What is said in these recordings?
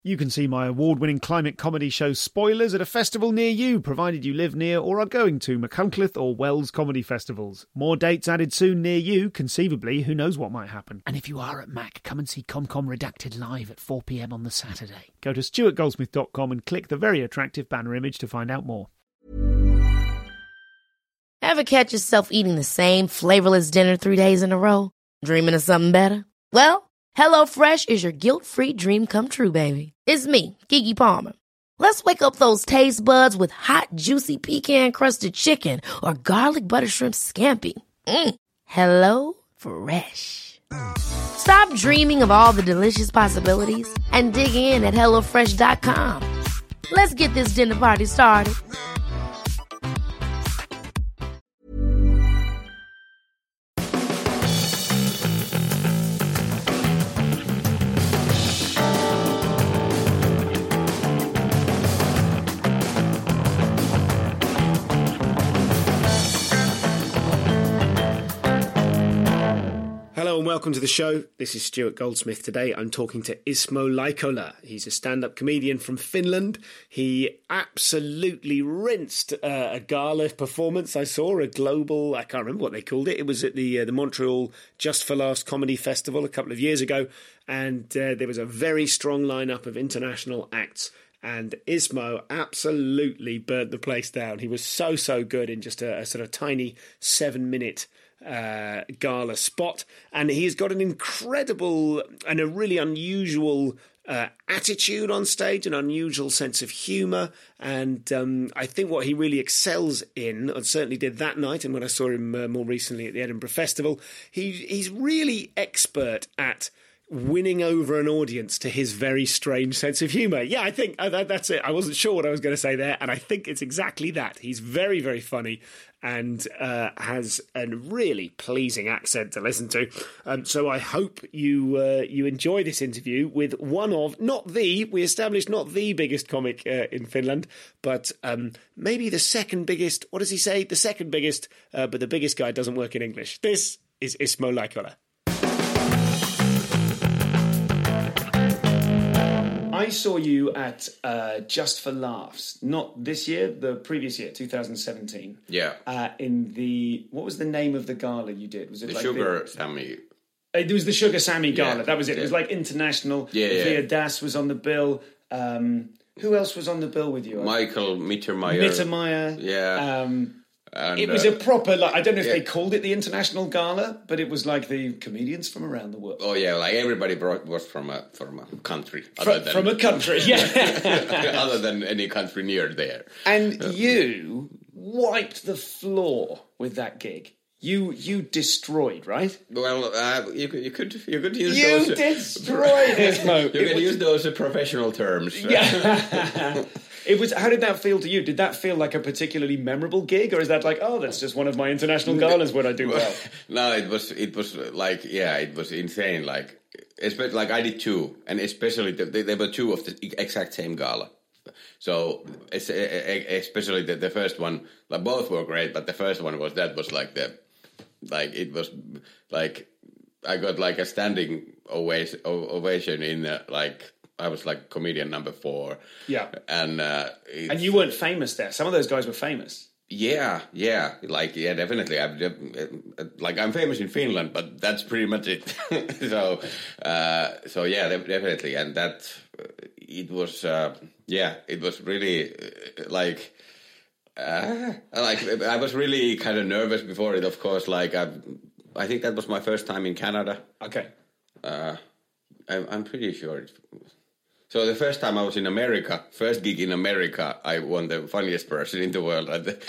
You can see my award-winning climate comedy show Spoilers at a festival near you, provided you live near or are going to Machynlleth or Wells comedy festivals. More dates added soon near you. Conceivably, who knows what might happen. And if you are at Mac, come and see ComCom Redacted live at 4 p.m. on the Saturday. Go to stuartgoldsmith.com and click the very attractive banner image to find out more. Ever catch yourself eating the same flavorless dinner 3 days in a row? Dreaming of something better? Well, HelloFresh is your guilt-free dream come true, baby. It's me, Keke Palmer. Let's wake up those taste buds with hot, juicy pecan-crusted chicken or garlic butter shrimp scampi. Hello Fresh. Stop dreaming of all the delicious possibilities and dig in at HelloFresh.com. Let's get this dinner party started. Hello and welcome to the show. This is Stuart Goldsmith. Today I'm talking to Ismo Laikola. He's a stand-up comedian from Finland. He absolutely rinsed a gala performance. I saw a global, I can't remember what they called it. It was at the Montreal Just for Laughs Comedy Festival a couple of years ago. And there was a very strong lineup of international acts. And Ismo absolutely burnt the place down. He was so good in just a sort of tiny 7-minute gala spot, and he's got an incredible and a really unusual attitude on stage, an unusual sense of humour, and I think what he really excels in, and certainly did that night, and when I saw him more recently at the Edinburgh Festival, he's really expert at winning over an audience to his very strange sense of humour. Yeah, I think that's it. I wasn't sure what I was going to say there, and I think it's exactly that. He's very, very funny and has a really pleasing accent to listen to. So I hope you enjoy this interview with one of, we established not the biggest comic in Finland, but maybe the second biggest. What does he say? The second biggest, but the biggest guy doesn't work in English. This is Ismo Laikola. I saw you at Just for Laughs, not this year, the previous year, 2017. Yeah. What was the name of the gala you did? Was it the like Sugar Sammy? It was the Sugar Sammy gala. Yeah, That was it. yeah. It was like international. Yeah. Via Das was on the bill. Who else was on the bill with you? Michael Mittermeier. Yeah. And, it was a proper, I don't know if they called it the International Gala, but it was like the comedians from around the world. Oh yeah, like everybody was from a country. From a country, yeah. Other than any country near there. And you wiped the floor with that gig. You destroyed, right? Well, you could use you those. You destroyed it, Mo. You can use those professional terms. Yeah. It was. How did that feel to you? Did that feel like a particularly memorable gig, or is that like, oh, that's just one of my international galas when I do well? No, it was like, yeah, it was insane. Like, especially like I did two, and especially there were two of the exact same gala. So especially the first one, like both were great, but the first one was it was like I got like a standing ovation in I was like comedian number 4. Yeah. And you weren't famous there. Some of those guys were famous. Yeah. Like, yeah, definitely. I'm famous in Finland, but that's pretty much it. So yeah, definitely. And that, it was really I was really kind of nervous before it, of course. Like, I think that was my first time in Canada. Okay. I'm pretty sure So the first time I was in America, first gig in America, I won the funniest person in the world.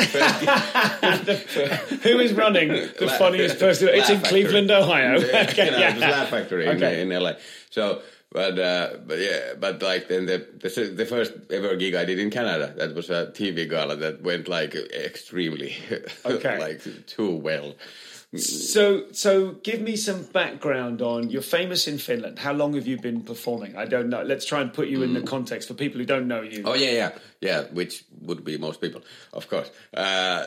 Who is running the funniest person? It's in Cleveland, Ohio. Okay, it was Laugh Factory in LA. So, but like then the first ever gig I did in Canada, that was a TV gala that went like extremely, like too well. So give me some background on, you're famous in Finland. How long have you been performing? I don't know. Let's try and put you in the context for people who don't know you. Oh, yeah, which would be most people, of course. I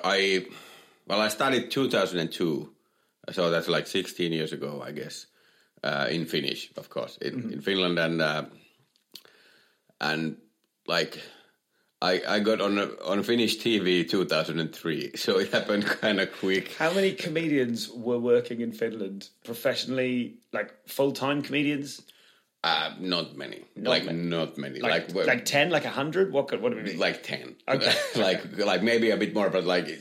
started 2002, so that's like 16 years ago, I guess. in Finnish, of course, in Finland, and like I got on Finnish TV 2003, so it happened kind of quick. How many comedians were working in Finland professionally, like full-time comedians? Not many. Not many. Like 10, like 100? What do we mean? Like 10. Okay. like maybe a bit more, but like,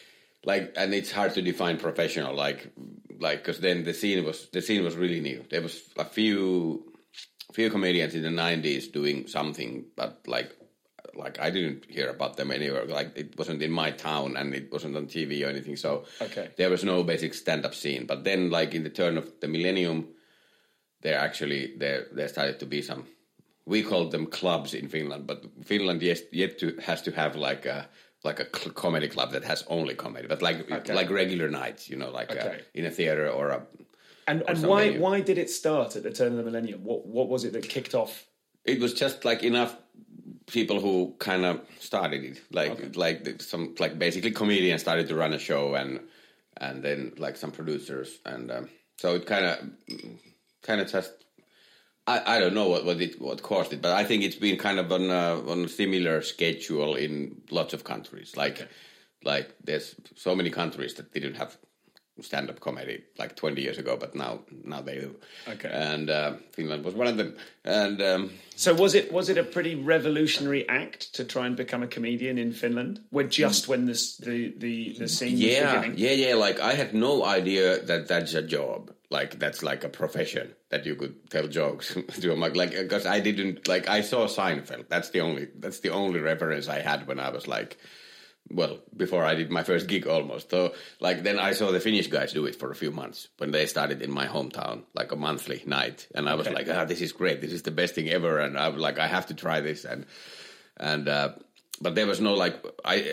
and it's hard to define professional, like, because then the scene was really new. There was a few comedians in the 90s doing something, but like I didn't hear about them anywhere. Like, it wasn't in my town, and it wasn't on TV or anything. So there was no basic stand-up scene. But then, like, in the turn of the millennium, there started to be some. We called them clubs in Finland, but Finland has to have like a comedy club that has only comedy, but like regular nights, in a theater or a. And why did it start at the turn of the millennium? What was it that kicked off? It was just like enough people who kind of started it, basically comedians started to run a show, and then like some producers, and so it kind of just. I don't know what caused it, but I think it's been kind of on a similar schedule in lots of countries. Like there's so many countries that didn't have stand-up comedy like 20 years ago, but now they do. Okay. And Finland was one of them. And so was it a pretty revolutionary act to try and become a comedian in Finland? When the scene was beginning? Yeah. Like, I had no idea that that's a job. Like, that's like a profession that you could tell jokes to. Like, because I didn't, like, I saw Seinfeld. That's the only reference I had when I was like, well, before I did my first gig almost. So, like, then I saw the Finnish guys do it for a few months when they started in my hometown, like a monthly night. And I was like, this is great. This is the best thing ever. And I was like, I have to try this. But there was no, like,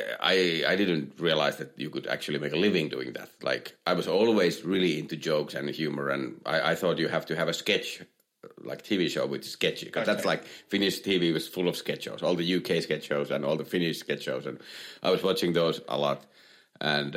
I didn't realize that you could actually make a living doing that. Like, I was always really into jokes and humor, and I thought you have to have a sketch, like TV show with sketchy, because that's like, Finnish TV was full of sketch shows, all the UK sketch shows and all the Finnish sketch shows, and I was watching those a lot, and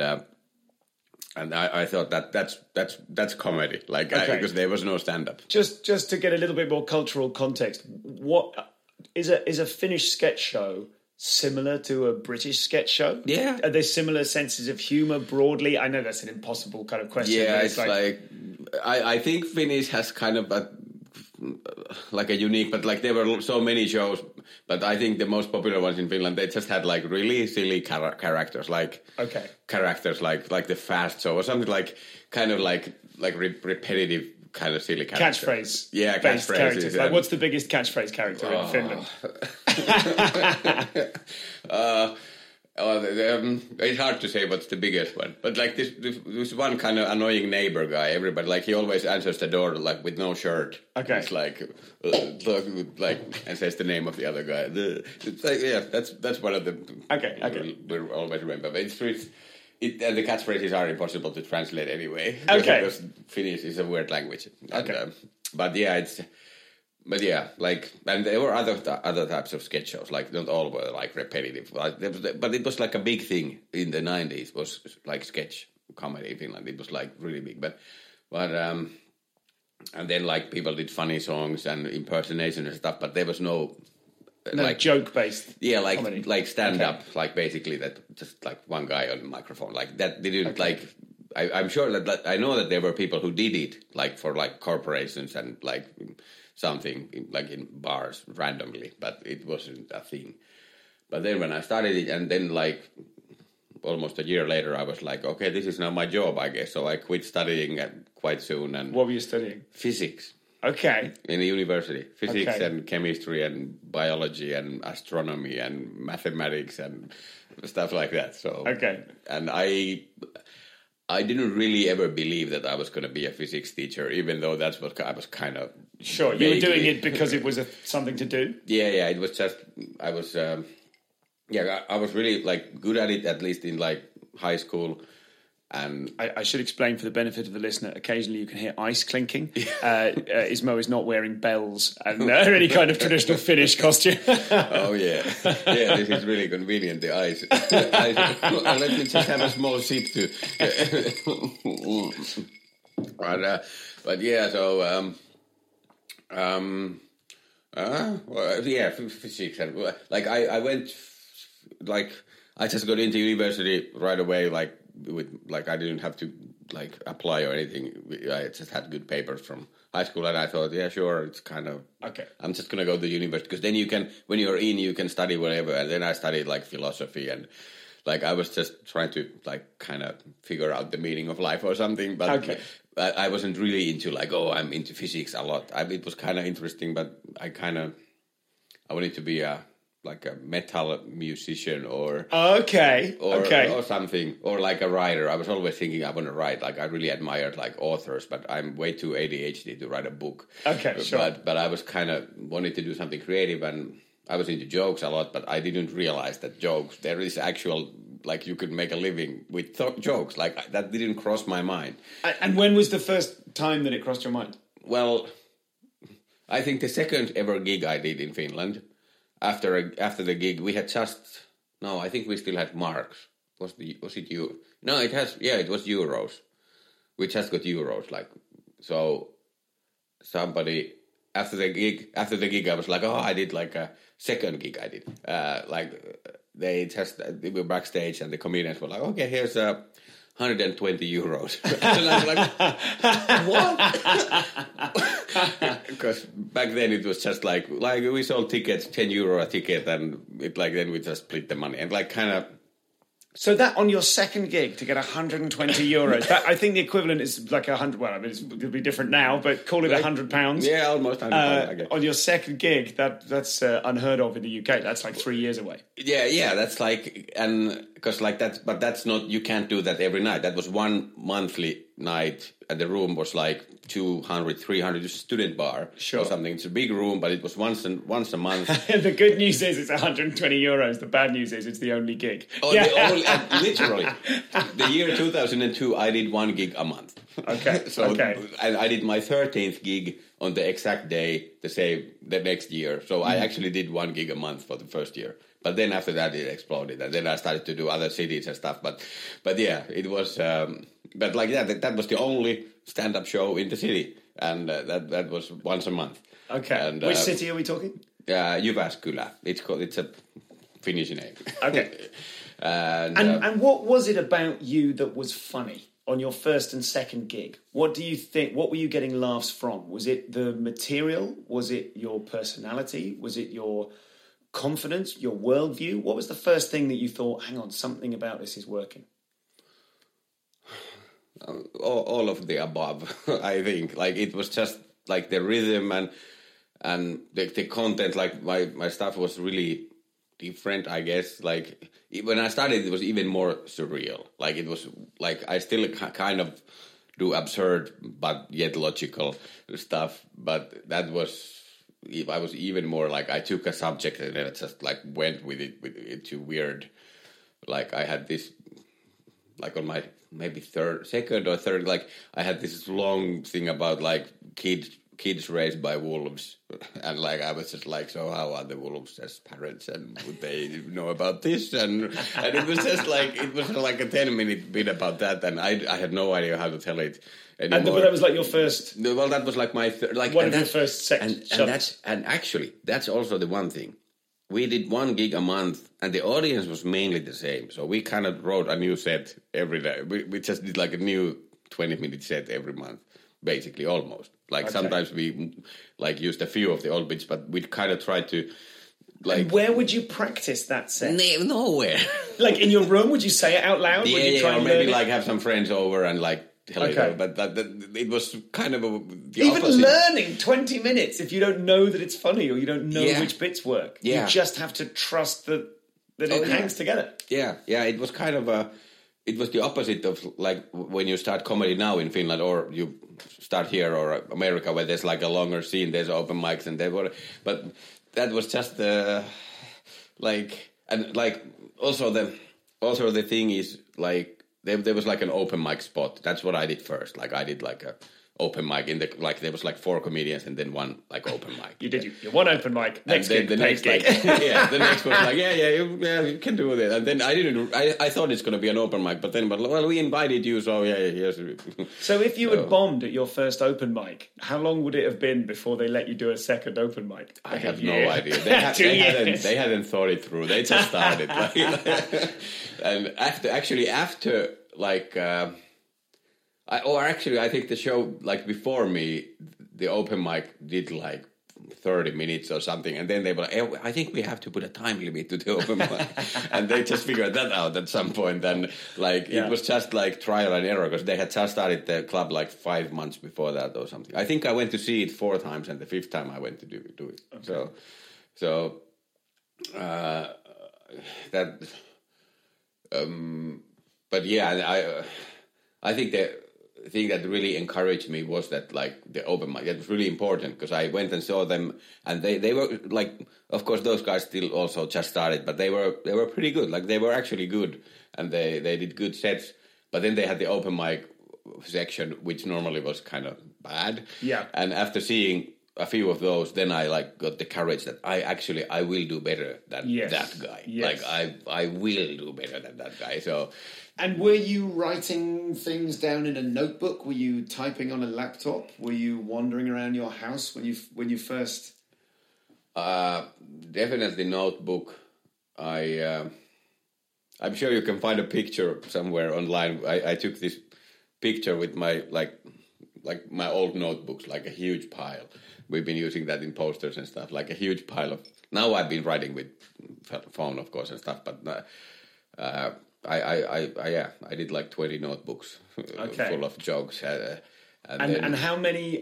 I thought that's comedy, like, because there was no stand-up. Just to get a little bit more cultural context, what is a Finnish sketch show similar to a British sketch show? Yeah. Are there similar senses of humour broadly? I know that's an impossible kind of question. Yeah, it's like I think Finnish has kind of like a unique, but like there were so many shows, but I think the most popular ones in Finland, they just had like really silly characters, like the Fast Show or something, like kind of like repetitive kind of silly characters. Catchphrase. Yeah, catchphrases. Like, what's the biggest catchphrase character in Finland? It's hard to say what's the biggest one, but like this one kind of annoying neighbor guy. Everybody, like, he always answers the door like with no shirt. Okay, it's like and says the name of the other guy. It's like, that's one of the we always remember. But and the catchphrases are impossible to translate anyway. Because Finnish is a weird language. And, But like, and there were other types of sketch shows, like not all were like repetitive. But it was like a big thing in the 90s, was like sketch comedy in Finland. It was like really big. But and then like people did funny songs and impersonation and stuff, but there was no like joke based. Yeah, like comedy. Like stand up, like basically that just like one guy on the microphone, like that didn't like. I'm sure that I know that there were people who did it like for like corporations and like something like in bars randomly, but it wasn't a thing. But then when I started it, and then like almost a year later, I was like, okay, this is now my job, I guess. So I quit studying quite soon. And what were you studying? Physics. Okay. In the university. Physics and chemistry and biology and astronomy and mathematics and stuff like that. So and I didn't really ever believe that I was going to be a physics teacher, even though that's what I was kind of... Sure, you were doing it because it was something to do? Yeah, it was just... I was really like good at it, at least in like high school. And I should explain for the benefit of the listener, occasionally you can hear ice clinking. Ismo is not wearing bells and any kind of traditional Finnish costume. Oh, yeah. Yeah, this is really convenient, the ice. Let me just have a small sip too. But yeah, so physics and like I went like I just got into university right away. Like I didn't have to like apply or anything. I just had good papers from high school, and I thought, yeah, sure, it's kind of okay. I'm just gonna go to university because then you can, when you're in, you can study whatever. And then I studied like philosophy and. Like I was just trying to like kind of figure out the meaning of life or something, but I wasn't really into like, I'm into physics a lot. It was kind of interesting, but I wanted to be a metal musician or something, or like a writer. I was always thinking I want to write. Like I really admired like authors, but I'm way too ADHD to write a book. Okay, sure. But I was kind of wanted to do something creative and. I was into jokes a lot, but I didn't realize that jokes, there is actual, like you could make a living with jokes. Like that didn't cross my mind. And when was the first time that it crossed your mind? Well, I think the second ever gig I did in Finland, after the gig, we had I think we still had marks. Was it you? No, it was euros. We just got euros. Like, so somebody... After the gig, I was like, I did like a second gig. I did they were backstage, and the comedians were like, okay, here's 120 euros. And I was like, what? Because back then it was just like we sold tickets, €10 a ticket, and then we just split the money and like kind of. So that on your second gig to get 120 euros, that, I think the equivalent is like 100. Well, I mean, it'll be different now, but call it £100. Yeah, almost 100 pounds. I guess. On your second gig, that's unheard of in the UK. That's like 3 years away. Yeah, that's like, and because like that, but that's not. You can't do that every night. That was one monthly night, and the room was like 200, 300. It's a student bar or something. It's a big room, but it was once a month. The good news is it's 120 euros. The bad news is it's the only gig. Literally. The year 2002, I did one gig a month. Okay. I did my 13th gig on the exact day, the next year. So I actually did one gig a month for the first year. But then after that, it exploded. And then I started to do other cities and stuff. But yeah, it was... but like that was the only stand-up show in the city. And that was once a month. Okay. And, which city are we talking? Jyväskylä. It's a Finnish name. Okay. And what was it about you that was funny on your first and second gig? What do you think? What were you getting laughs from? Was it the material? Was it your personality? Was it your confidence, your worldview? What was the first thing that you thought, hang on, something about this is working? All of the above, I think. Like it was just like the rhythm and the content. Like my stuff was really different, I guess. Like when I started, it was even more surreal. Like it was like I still kind of do absurd but yet logical stuff. But that was. I was even more like I took a subject and then I just like went with it to weird. Like I had this, like on my maybe second or third, like I had this long thing about like kids raised by wolves, and like I was just like, so how are the wolves as parents, and would they know about this? And it was just like it was like a 10-minute bit about that, and I had no idea how to tell it. Anymore. But that was like your first. Well, that was like my one of your first sections. And actually that's also the one thing. We did one gig a month, and the audience was mainly the same. So we kind of wrote a new set every day. We just did like a new 20-minute set every month, basically, almost. Like sometimes we like used a few of the old bits, but we'd kind of try to. Like, and where would you practice that set? Nowhere. Like in your room? Would you say it out loud? Yeah, or maybe like have some friends over and like. But it was kind of the even opposite. Learning 20 minutes if you don't know that it's funny or you don't know which bits work. You just have to trust that it hangs together. Yeah. It was kind of it was the opposite of like when you start comedy now in Finland or you start here or America where there's like a longer scene, there's open mics and but that was just also the thing is like. There was like an open mic spot. That's what I did first. Like I did like open mic in there was like 4 comedians and then one like open mic. You did your one open mic. Next and then gig, the next gig. the next was like you can do that. And then I thought it's going to be an open mic, but we invited you, so yes. So if you had bombed at your first open mic, how long would it have been before they let you do a second open mic? I have no idea. They hadn't thought it through. They just started. And after like. I think the show, like before me, the open mic did like 30 minutes or something, and then they were like, hey, I think we have to put a time limit to the open mic. And they just figured that out at some point, and like it was just like trial and error, because they had just started the club like 5 months before that or something. I think I went to see it 4 times, and the 5th time I went to do it. Okay. So that but yeah, I think that the thing that really encouraged me was that like the open mic, that was really important, because I went and saw them, and they were like, of course those guys still also just started, but they were pretty good. Like they were actually good, and they did good sets. But then they had the open mic section, which normally was kind of bad. Yeah. And after seeing a few of those, then I like got the courage that I will do better than that guy. Yes. Like I will do better than that guy. So. And were you writing things down in a notebook? Were you typing on a laptop? Were you wandering around your house when you first? Definitely notebook. I'm sure you can find a picture somewhere online. I took this picture with my like my old notebooks, like a huge pile. We've been using that in posters and stuff, like a huge pile of. Now I've been writing with phone, of course, and stuff, but. I did like 20 notebooks full of jokes. And how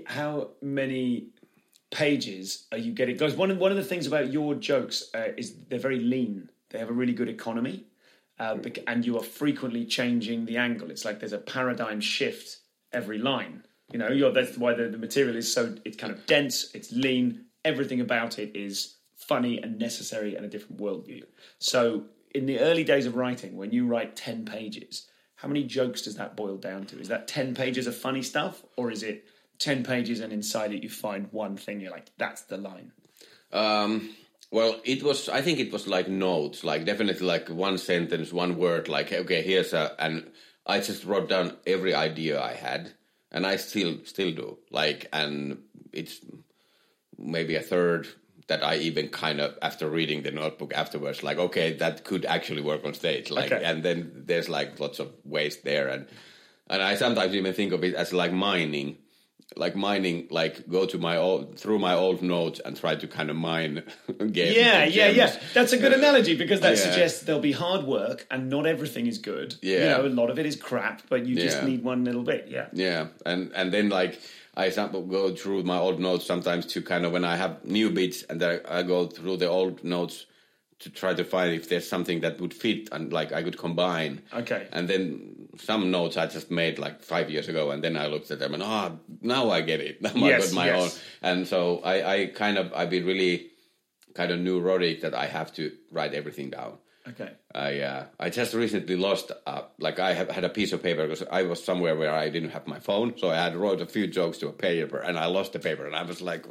many pages are you getting? Guys, one of the things about your jokes is they're very lean. They have a really good economy, and you are frequently changing the angle. It's like there's a paradigm shift every line. You know, that's why the material is so, it's kind of dense, it's lean, everything about it is funny and necessary and a different worldview. So in the early days of writing, when you write 10 pages, how many jokes does that boil down to? Is that 10 pages of funny stuff, or is it 10 pages and inside it you find one thing, you're like, that's the line? Well, I think it was like notes, like definitely like one sentence, one word, like, okay, and I just wrote down every idea I had, and I still do, like, and it's maybe a third that I even kind of, after reading the notebook afterwards, like, okay, that could actually work on stage. Like, and then there's like lots of waste there. And I sometimes even think of it as like mining, like go to through my old notes and try to kind of mine gems. Yeah. That's a good analogy, because that suggests there'll be hard work and not everything is good. Yeah. You know, a lot of it is crap, but you just need one little bit. Yeah. Yeah. And then like, I go through my old notes sometimes to kind of, when I have new bits, and then I go through the old notes to try to find if there's something that would fit and like I could combine. Okay. And then some notes I just made like 5 years ago, and then I looked at them and now I get it. Now I got my own. And so I've been really kind of neurotic that I have to write everything down. Okay. I just recently lost, I have had a piece of paper, because I was somewhere where I didn't have my phone, so I had wrote a few jokes to a paper, and I lost the paper, and I was like,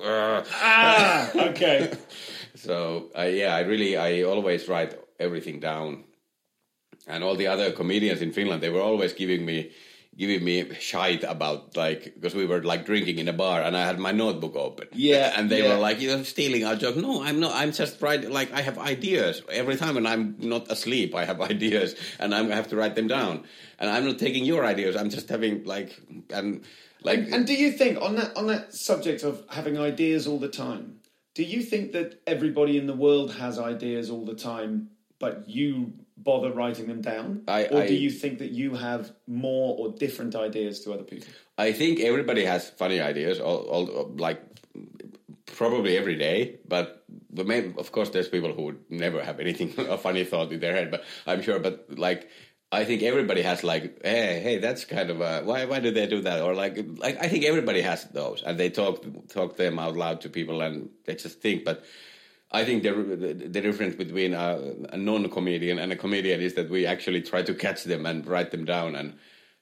okay. So, I always write everything down. And all the other comedians in Finland, they were always giving me shite about, like, because we were like drinking in a bar and I had my notebook open. Yeah. And they were like, you're stealing our joke. No, I'm not. I'm just writing, like, I have ideas. Every time when I'm not asleep, I have ideas and I have to write them down. And I'm not taking your ideas. I'm just having And do you think, on that subject of having ideas all the time, do you think that everybody in the world has ideas all the time, but you bother writing them down? Or do you think that you have more or different ideas to other people? I think everybody has funny ideas, all like probably every day, but of course there's people who would never have anything, a funny thought in their head, but I'm sure, but like, I think everybody has like, hey, that's kind of why do they do that? Or like I think everybody has those, and they talk them out loud to people, and they just think, but I think the difference between a non-comedian and a comedian is that we actually try to catch them and write them down,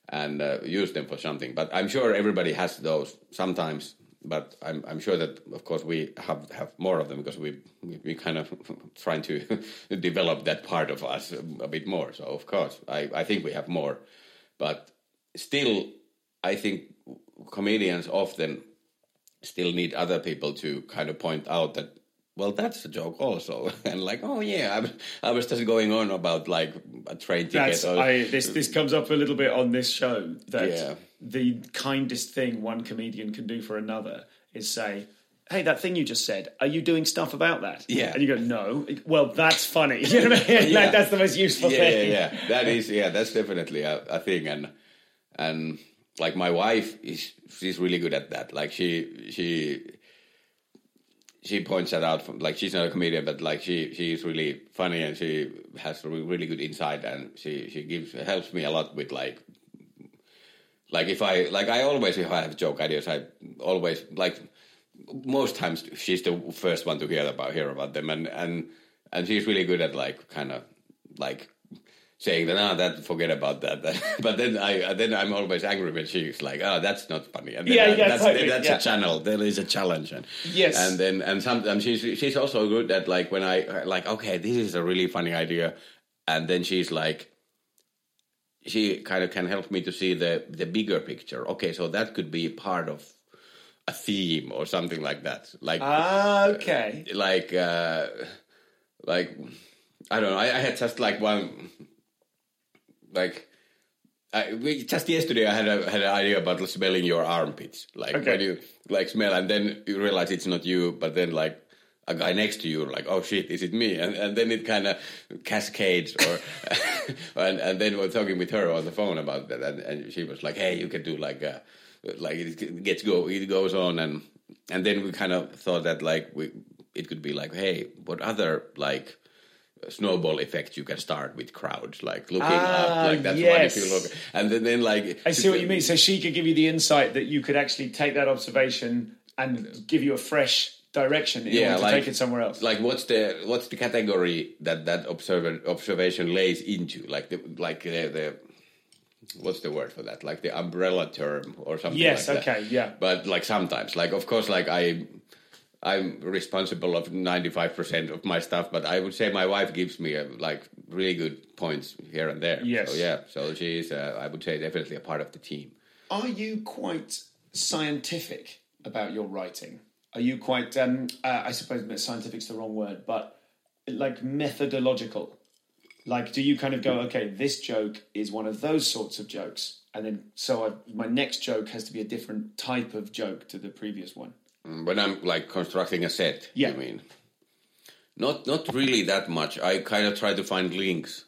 and use them for something. But I'm sure everybody has those sometimes. But I'm sure that, of course, we have more of them because we kind of trying to develop that part of us a bit more. So, of course, I think we have more. But still, I think comedians often still need other people to kind of point out that, well, that's a joke also. And like, oh, yeah, I was just going on about like a train ticket. This comes up a little bit on this show that... Yeah. The kindest thing one comedian can do for another is say, hey, that thing you just said, are you doing stuff about that? Yeah. And you go, no. Well, that's funny. You know what I mean? Yeah. Like, that's the most useful thing. Yeah. That's definitely a thing. And like my wife, she's really good at that. Like she points that out from, like, she's not a comedian, but like she's really funny and she has really good insight, and she helps me a lot with like if I have joke ideas, I always, like, most times she's the first one to hear about them, and she's really good at like kind of like saying that forget about that. But then I'm always angry when she's like, that's not funny. And then that's a channel. There is a challenge. And yes. And sometimes she's also good at like when I like, okay, this is a really funny idea, and then she's like, she kind of can help me to see the bigger picture. Okay, so that could be part of a theme or something like that. Like okay. Like I don't know. I had just like one. Like, just yesterday I had an idea about smelling your armpits. Like, when you like smell and then you realize it's not you, but then like a guy next to you, like, oh shit, is it me? And then it kind of cascades, or and then we're talking with her on the phone about that, and she was like, hey, you can do like it goes on, and then we kind of thought that like it could be like, hey, what other like snowball effect you can start with crowds, like looking up, like that's one if you look, and then like I see what you mean. So she could give you the insight that you could actually take that observation and give you a fresh direction in order to take it somewhere else. Like what's the category that observation lays into, like the what's the word for that, like the umbrella term or something like that. Yes, okay, yeah. But like sometimes, like of course, like I'm responsible of 95% of my stuff, but I would say my wife gives me like really good points here and there. Yes. So yeah, so she's I would say definitely a part of the team. Are you quite scientific about your writing? Are you quite, I suppose scientific's the wrong word, but like methodological? Like, do you kind of go, okay, this joke is one of those sorts of jokes, and then my next joke has to be a different type of joke to the previous one? When I'm like constructing a set, yeah. I mean, not really that much. I kind of try to find links.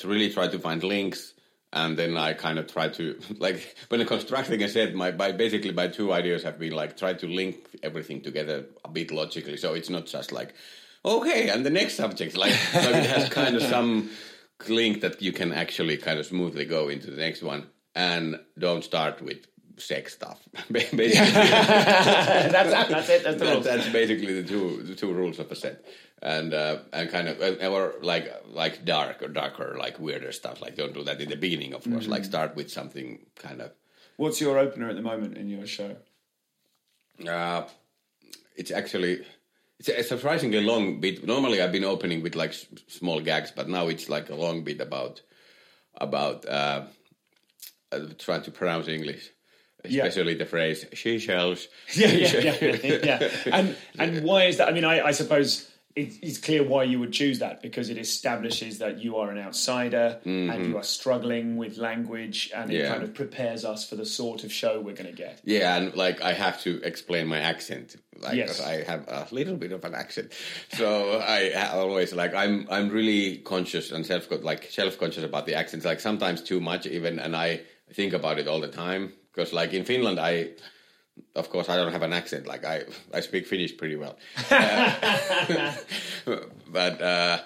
And then I kind of try to, like, when I'm constructing a set, my two ideas have been like try to link everything together a bit logically, so it's not just like, okay, and the next subject, like, so it has kind of some link that you can actually kind of smoothly go into the next one, and don't start with sex stuff. Basically, that's it. That's basically the two rules of a set, and kind of or like darker, like weirder stuff. Like don't do that in the beginning, of course. Like start with something kind of. What's your opener at the moment in your show? It's actually a surprisingly long bit. Normally, I've been opening with like small gags, but now it's like a long bit about trying to pronounce English. Especially the phrase "seashells." Yeah. And why is that? I mean, I suppose it's clear why you would choose that, because it establishes that you are an outsider and you are struggling with language, and it kind of prepares us for the sort of show we're going to get. Yeah, and like I have to explain my accent, like yes. I have a little bit of an accent, so I always like I'm really conscious and self-conscious about the accents. Like sometimes too much even, and I think about it all the time. Because, like, in Finland, of course, I don't have an accent. Like, I speak Finnish pretty well. But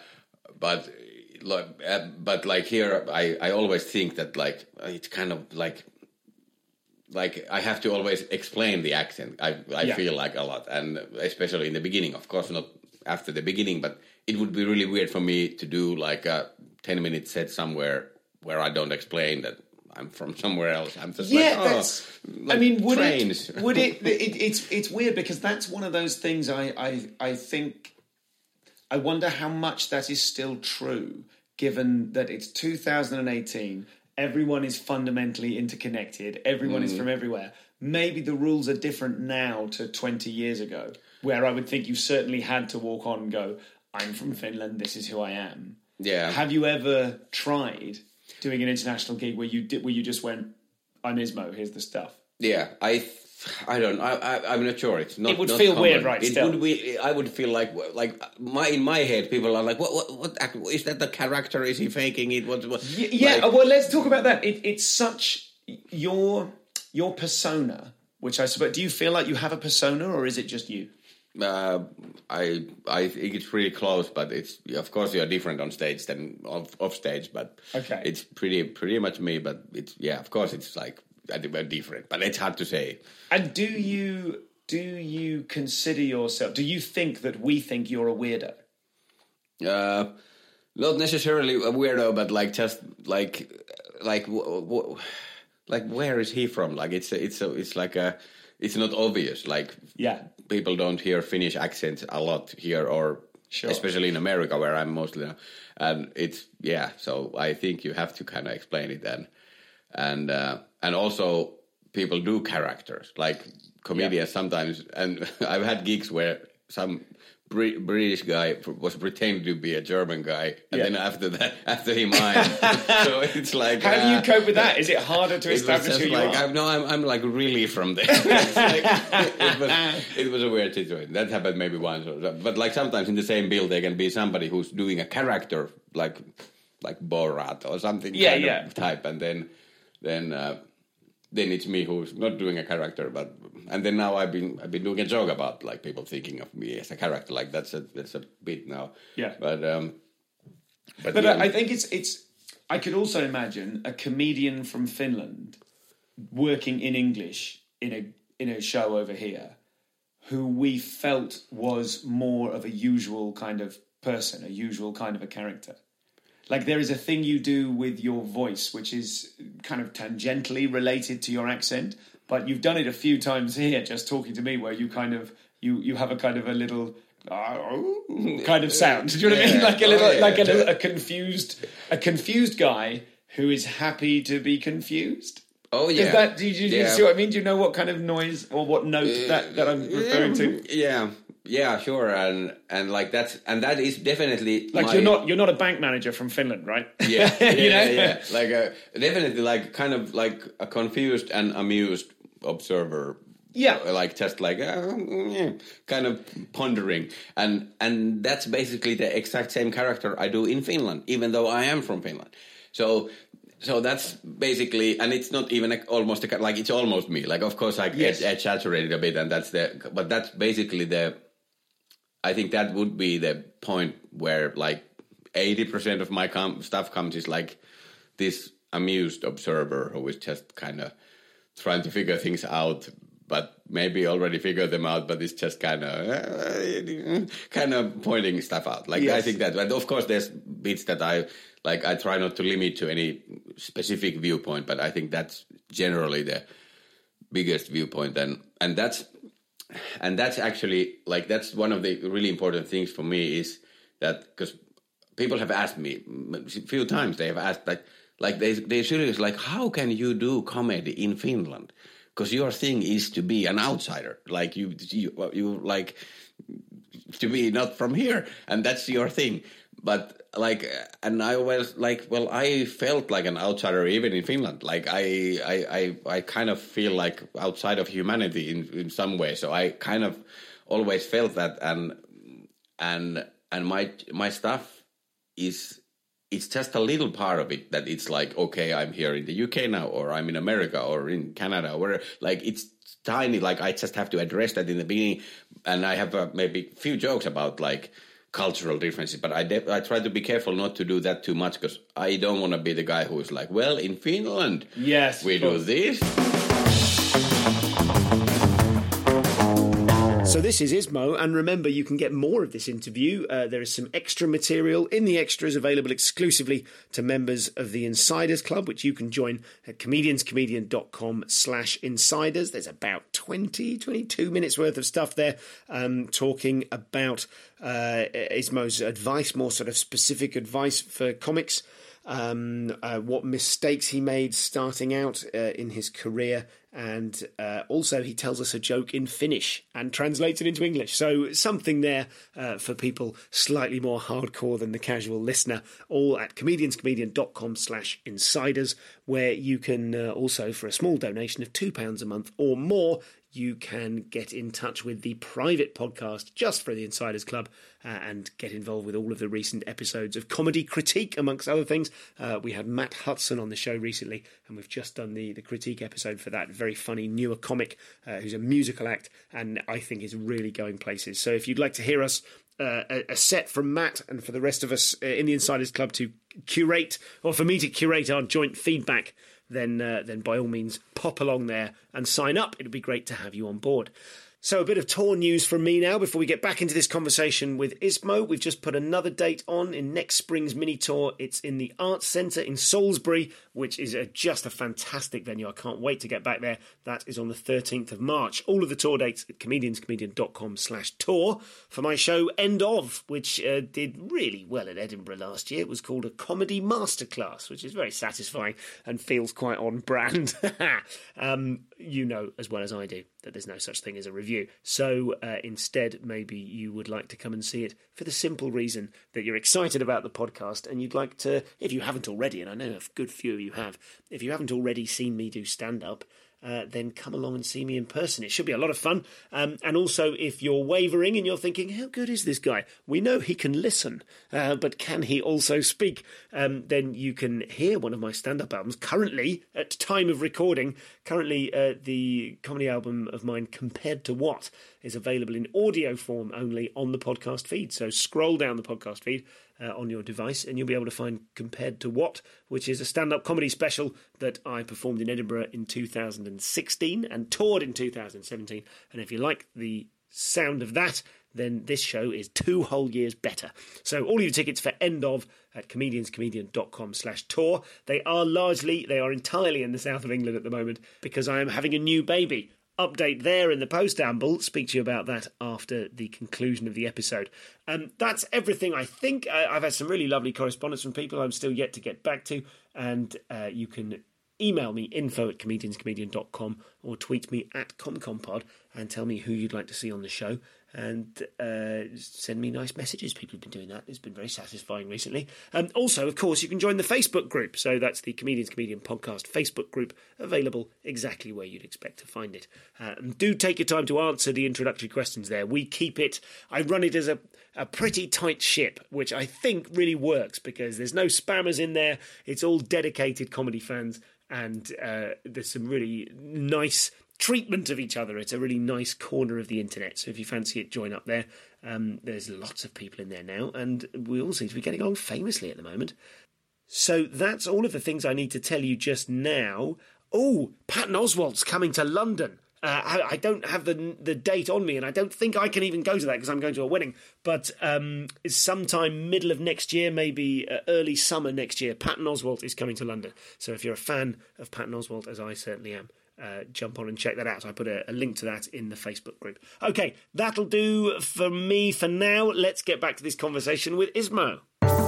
like, here, I always think that, like, it's kind of, like I have to always explain the accent. I feel like a lot. And especially in the beginning. Of course, not after the beginning. But it would be really weird for me to do, like, a 10-minute set somewhere where I don't explain that I'm from somewhere else. I'm just I mean, would trains. It's weird because that's one of those things I think, I wonder how much that is still true, given that it's 2018, everyone is fundamentally interconnected, everyone is from everywhere. Maybe the rules are different now to 20 years ago, where I would think you certainly had to walk on and go, I'm from Finland, this is who I am. Yeah. Have you ever tried doing an international gig where you just went, I'm Ismo, here's the stuff? Yeah, I don't. I'm not sure. It's not. It would not feel common. weird, right? It still. would be. I would feel like in my head, people are like, what is that? The character? Is he faking it? What? Yeah. Like, well, let's talk about that. It's such your persona, which I suppose. Do you feel like you have a persona, or is it just you? I think it's pretty close, but it's of course you're different on stage than off stage. But okay, it's pretty much me. But it's of course it's like different, but it's hard to say. And do you consider yourself? Do you think that we think you're a weirdo? Not necessarily a weirdo, but like just like where is he from? Like it's like it's not obvious. Like people don't hear Finnish accents a lot here, or especially in America where I'm mostly now. And it's so I think you have to kind of explain it then. And also people do characters, like comedians sometimes. And I've had gigs where some British guy was pretending to be a German guy, and then after he mimed. So it's like, how do you cope with that? Is it harder to establish who you are? I'm like really from there. It was a weird situation. That happened maybe once, but like sometimes in the same bill there can be somebody who's doing a character like Borat or something of type, and then it's me who's not doing a character, and then now I've been doing a joke about like people thinking of me as a character, like that's a bit now. Yeah. But I think it's I could also imagine a comedian from Finland working in English in a show over here who we felt was more of a usual kind of person, a usual kind of a character. Like there is a thing you do with your voice, which is kind of tangentially related to your accent, but you've done it a few times here, just talking to me, where you kind of you have a kind of a little kind of sound. Do you know what I mean? Like a little a confused guy who is happy to be confused. Oh yeah. Do you see what I mean? Do you know what kind of noise or what note that I'm referring to? Yeah. Yeah, sure, and like that is definitely like you're not a bank manager from Finland, right? Yeah, yeah. Like definitely like kind of like a confused and amused observer. Yeah, like just like kind of pondering, and that's basically the exact same character I do in Finland, even though I am from Finland. So that's basically, and it's not even almost like it's almost me. Like of course I exaggerated a bit, and but that's basically I think that would be the point where like 80% of my stuff comes is like this amused observer who is just kind of trying to figure things out, but maybe already figured them out, but it's just kind of pointing stuff out. Like I think that, but of course there's bits that I try not to limit to any specific viewpoint, but I think that's generally the biggest viewpoint, and that's actually like that's one of the really important things for me is that because people have asked me a few times, they have asked like they seriously like, how can you do comedy in Finland? Because your thing is to be an outsider, like you like to be not from here, and that's your thing. But like, and I was like, well, I felt like an outsider even in Finland. Like I kind of feel like outside of humanity in some way. So I kind of always felt that, and my stuff it's just a little part of it that it's like, okay, I'm here in the UK now, or I'm in America, or in Canada, where like it's tiny. Like I just have to address that in the beginning, and I have maybe a few jokes about like cultural differences, but I try to be careful not to do that too much, because I don't want to be the guy who is like, well, in Finland, we do this. So this is Ismo, and remember, you can get more of this interview. There is some extra material in the extras available exclusively to members of the Insiders Club, which you can join at comedianscomedian.com/insiders. There's about 22 minutes worth of stuff there, talking about Ismo's advice, more sort of specific advice for comics, what mistakes he made starting out in his career, and also he tells us a joke in Finnish and translates it into English. So something there for people slightly more hardcore than the casual listener, all at comedianscomedian.com/insiders, where you can also, for a small donation of £2 a month or more, you can get in touch with the private podcast just for the Insiders Club and get involved with all of the recent episodes of Comedy Critique, amongst other things. We had Matt Hudson on the show recently, and we've just done the critique episode for that. Very funny newer comic who's a musical act and I think is really going places. So if you'd like to hear us a set from Matt and for the rest of us in the Insiders Club to curate, or for me to curate our joint feedback, then by all means pop along there and sign up. It'd be great to have you on board. So a bit of tour news from me now before we get back into this conversation with Ismo. We've just put another date on in next spring's mini tour. It's in the Arts Centre in Salisbury, which is just a fantastic venue. I can't wait to get back there. That is on the 13th of March. All of the tour dates at comedianscomedian.com/tour. For my show End Of, which did really well at Edinburgh last year. It was called a comedy masterclass, which is very satisfying and feels quite on brand. You know as well as I do that there's no such thing as a review. So instead, maybe you would like to come and see it for the simple reason that you're excited about the podcast and you'd like to, if you haven't already, and I know a good few of you have, if you haven't already seen me do stand-up, then come along and see me in person. It should be a lot of fun. And also, if you're wavering and you're thinking, how good is this guy? We know he can listen, but can he also speak? Then you can hear one of my stand-up albums. Currently, at time of recording, the comedy album of mine, Compared to What, is available in audio form only on the podcast feed. So scroll down the podcast feed on your device and you'll be able to find Compared to What, which is a stand-up comedy special that I performed in Edinburgh in 2016 and toured in 2017. And if you like the sound of that, then this show is 2 whole years better. So all your tickets for End Of at comedianscomedian.com/tour. They are entirely in the south of England at the moment because I am having a new baby. Update there in the post-amble. Speak to you about that after the conclusion of the episode. That's everything, I think. I've had some really lovely correspondence from people I'm still yet to get back to, and you can email me, info@comedianscomedian.com, or tweet me at ComCompod and tell me who you'd like to see on the show. And send me nice messages. People have been doing that. It's been very satisfying recently. Also, of course, you can join the Facebook group. So that's the Comedians Comedian Podcast Facebook group, available exactly where you'd expect to find it. Do take your time to answer the introductory questions there. I run it as a pretty tight ship, which I think really works because there's no spammers in there. It's all dedicated comedy fans, and there's some really nice treatment of each other. It's a really nice corner of the internet, so if you fancy it, join up there. There's lots of people in there now, and we all seem to be getting on famously at the moment. So that's all of the things I need to tell you just now. Oh, Patton Oswalt's coming to London. I don't have the date on me, and I don't think I can even go to that because I'm going to a wedding. But sometime middle of next year, maybe early summer next year, Patton Oswalt is coming to London. So if you're a fan of Patton Oswalt, as I certainly am, jump on and check that out. I put a link to that in the Facebook group. Okay, that'll do for me for now. Let's get back to this conversation with Ismo.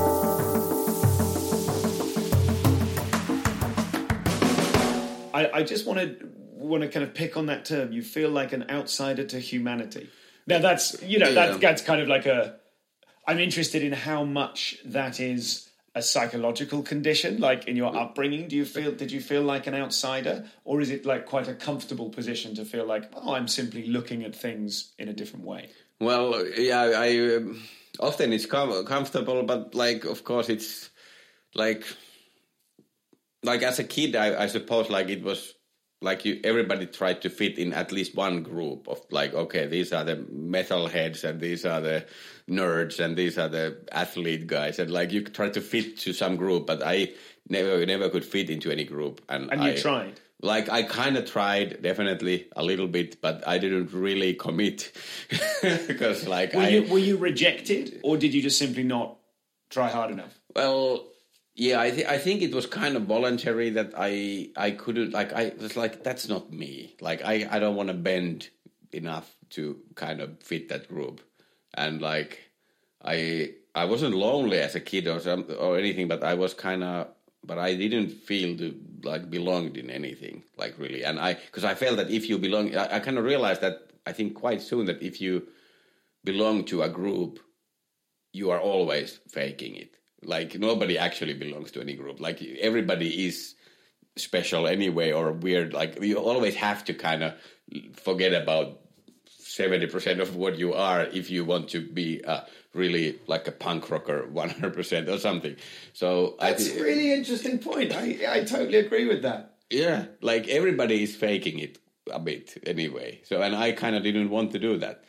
I just want to kind of pick on that term. You feel like an outsider to humanity. Now that's kind of like I'm interested in how much that is a psychological condition, like in your upbringing. Did you feel like an outsider, or is it like quite a comfortable position to feel like, I'm simply looking at things in a different way? Well, yeah, I often it's comfortable, but like, of course, it's like as a kid, I suppose, like it was like everybody tried to fit in at least one group of like, okay, these are the metalheads and these are the nerds and these are the athlete guys, and like you try to fit to some group, but I never could fit into any group. And you tried? like I kind of tried, definitely a little bit, but I didn't really commit because like were you rejected, or did you just simply not try hard enough? Well, yeah, I think it was kind of voluntary that I couldn't, like, I was like, that's not me. Like, I don't want to bend enough to kind of fit that group. And like, I wasn't lonely as a kid or anything, but I was kind of, but I didn't feel to like belonged in anything, like really. And because I felt that if you belong, I kind of realized that I think quite soon that if you belong to a group, you are always faking it. Like nobody actually belongs to any group. Like everybody is special anyway or weird. Like you always have to kind of forget about 70% of what you are if you want to be really like a punk rocker 100% or something. So that's a really interesting point. I totally agree with that. Yeah, like everybody is faking it a bit anyway. So and I kind of didn't want to do that.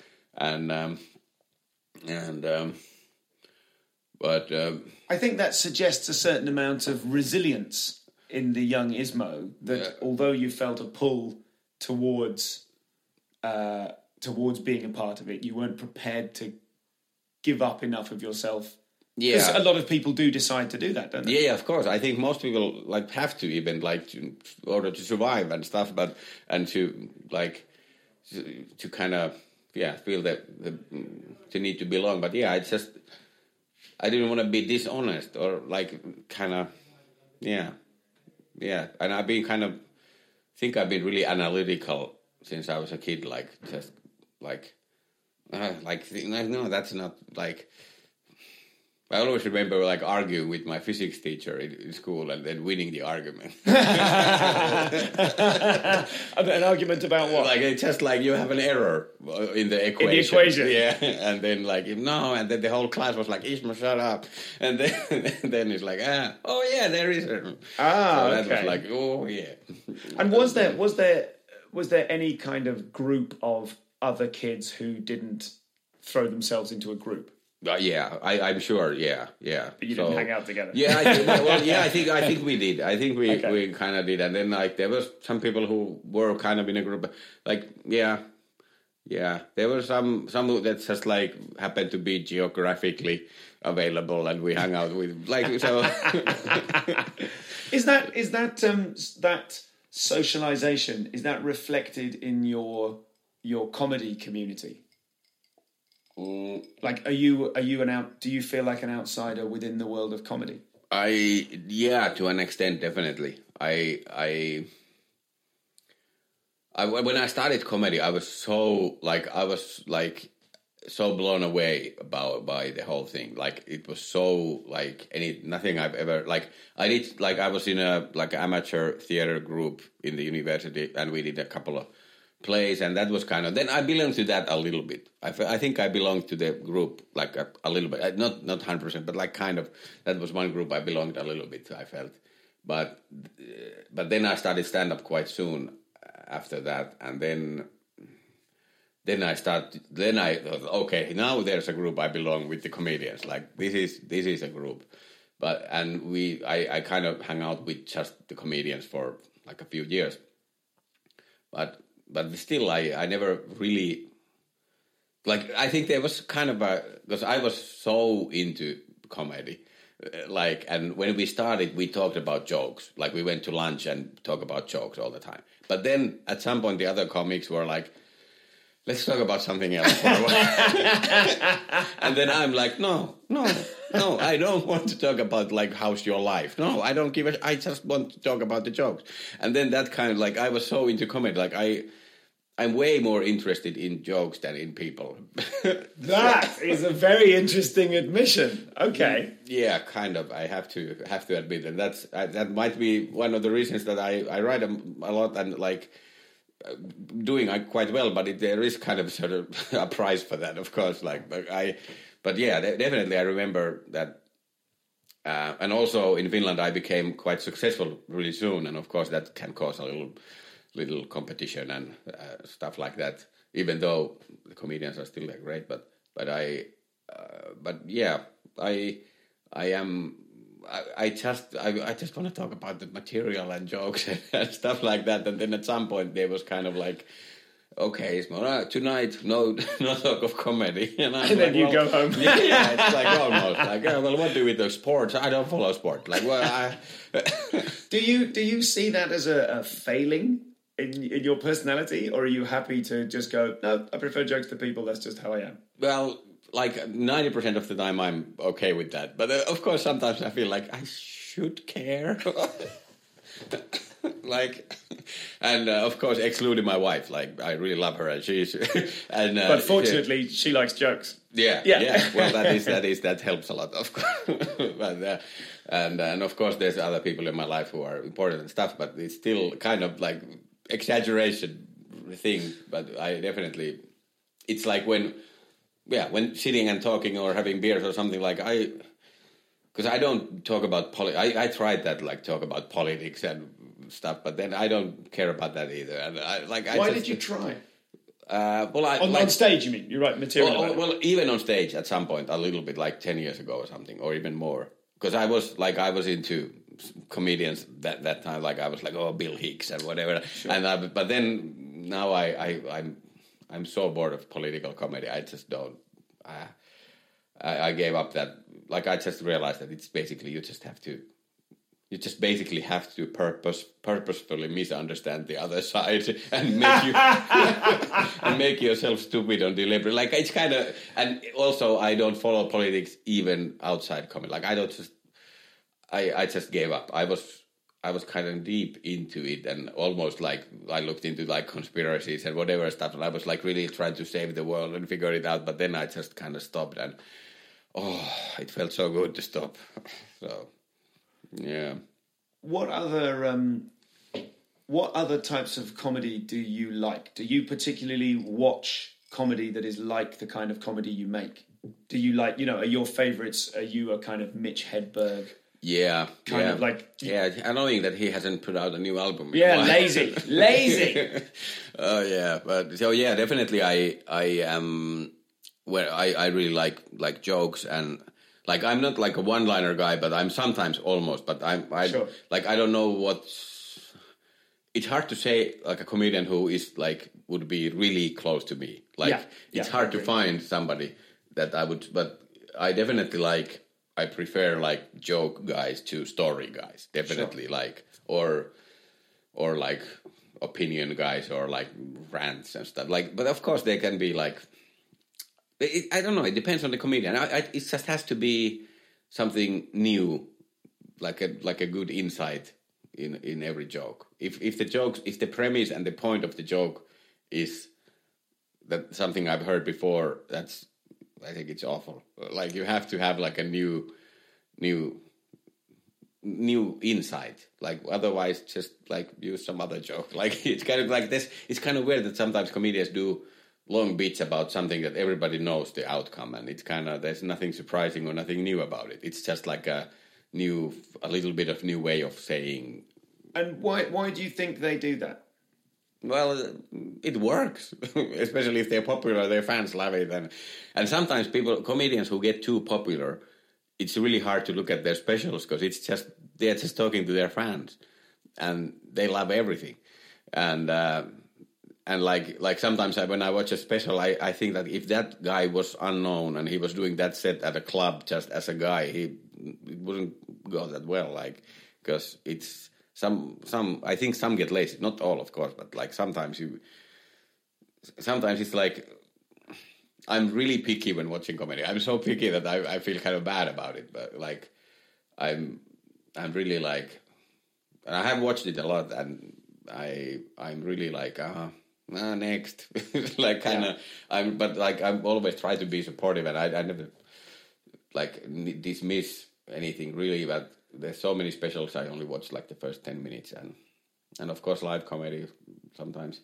But I think that suggests a certain amount of resilience in the young Ismo that although you felt a pull towards being a part of it, you weren't prepared to give up enough of yourself. Yeah, because a lot of people do decide to do that, don't they? Yeah, of course. I think most people like have to even like in order to survive and stuff, but and to like to kind of feel that the need to belong. But yeah, it's just I didn't want to be dishonest or like kind of and I've been I've been really analytical since I was a kid, like just no, that's not like. I always remember like arguing with my physics teacher in school and then winning the argument. An argument about what? Like it's just like you have an error in the equation. In the equation. Yeah, and then like no, and then the whole class was like, Ismo, shut up. And then it's like, oh yeah, there is a... So that was like, oh yeah. And was there any kind of group of other kids who didn't throw themselves into a group? I'm sure. Yeah. But you didn't hang out together. Yeah, I think we did. I think we kind of did. And then like there was some people who were kind of in a group. Like there were some that just like happened to be geographically available, and we hung out with like so. Is that socialization? Is that reflected in your comedy community? Like, do you feel like an outsider within the world of comedy? To an extent, definitely. When I started comedy, I was so blown away by the whole thing. Like it was so like nothing I've ever like. I was in a like amateur theater group in the university, and we did a couple of plays, and that was kind of. Then I belonged to that a little bit. I think I belonged to the group like a little bit, not 100%, but like kind of. That was one group I belonged a little bit. I felt, but then I started stand up quite soon after that, and then I thought, okay, now there's a group I belong with the comedians. Like this is a group, I kind of hung out with just the comedians for like a few years, but still I never really like. I think there was kind of because I was so into comedy. Like, and when we started, we talked about jokes. Like, we went to lunch and talk about jokes all the time. But then, at some point, the other comics were like, let's talk about something else for a while. And then I'm like, no, I don't want to talk about, like, how's your life? No, I don't give a... I just want to talk about the jokes. And then that kind of, like, I was so into comedy. Like, I'm way more interested in jokes than in people. That is a very interesting admission. Okay. Yeah, kind of. I have to admit, and that might be one of the reasons that I write a lot and like doing quite well. But there is kind of sort of a price for that, of course. Like, but yeah, definitely I remember that. And also in Finland, I became quite successful really soon, and of course that can cause a little competition and stuff like that. Even though the comedians are still like great, but I am I just want to talk about the material and jokes and stuff like that. And then at some point there was kind of like, okay, it's more, tonight no talk of comedy. And then you go home. Yeah, it's like almost like, well, what do we do? Sports? I don't follow sport. Like, well, Do you see that as a failing in your personality, or are you happy to just go, no, I prefer jokes to people, that's just how I am? Well, like 90% of the time I'm okay with that. But of course, sometimes I feel like I should care. Like, and of course, excluding my wife. Like, I really love her, and she's. And but fortunately, she likes jokes. Yeah. Well, that helps a lot, of course. But and of course, there's other people in my life who are important and stuff. But it's still kind of like exaggeration thing. But I definitely, it's like when sitting and talking or having beers or something, like because I don't talk about I tried that, like talk about politics and stuff, but then I don't care about that either. And why did you try? Well, on stage, you mean? You write material. Well, even on stage at some point, a little bit, like 10 years ago or something, or even more. Because I was into comedians that time. Like I was like, oh, Bill Hicks and whatever. Sure. And but then now I'm so bored of political comedy. I just don't. I gave up that. Like I just realized that it's basically you just basically have to purposefully misunderstand the other side and make yourself stupid on delivery. Like it's kind of, and also I don't follow politics even outside comedy. Like I just gave up. I was kind of deep into it, and almost like I looked into like conspiracies and whatever stuff, and I was like really trying to save the world and figure it out. But then I just kind of stopped, and it felt so good to stop. So. Yeah. What other types of comedy do you like? Do you particularly watch comedy that is like the kind of comedy you make? Do you like, are your favourites, are you a kind of Mitch Hedberg? Yeah. Kind of like... Yeah, annoying that he hasn't put out a new album. Yeah, lazy. Oh, yeah. But, so, yeah, definitely I am... Where I really like jokes, and like I'm not like a one-liner guy, but I'm sometimes almost. But Sure. Like I don't know what. It's hard to say like a comedian who is like would be really close to me. Like it's hard to find somebody that I would. But I definitely like. I prefer like joke guys to story guys. Definitely. Sure. Like or like opinion guys or like rants and stuff. Like, but of course they can be like. I don't know. It depends on the comedian. It just has to be something new, like a good insight in every joke. If the premise and the point of the joke is that something I've heard before, I think it's awful. Like you have to have like a new insight. Like otherwise, just like use some other joke. Like it's kind of like this. It's kind of weird that sometimes comedians do long bits about something that everybody knows the outcome, and it's kind of there's nothing surprising or nothing new about it. It's just like a little bit of new way of saying. And why do you think they do that? Well, it works, especially if they're popular. Their fans love it, and sometimes comedians who get too popular, it's really hard to look at their specials because they're just talking to their fans, and they love everything, And like sometimes when I watch a special, I think that if that guy was unknown and he was doing that set at a club just as a guy, it wouldn't go that well. Like because it's some I think some get lazy, not all of course, but like sometimes it's like I'm really picky when watching comedy. I'm so picky that I feel kind of bad about it. But like I'm really like, and I have watched it a lot, and I'm really like next, like kind of. But like I'm always try to be supportive, and I never like dismiss anything really. But there's so many specials I only watch like the first 10 minutes, and of course live comedy sometimes.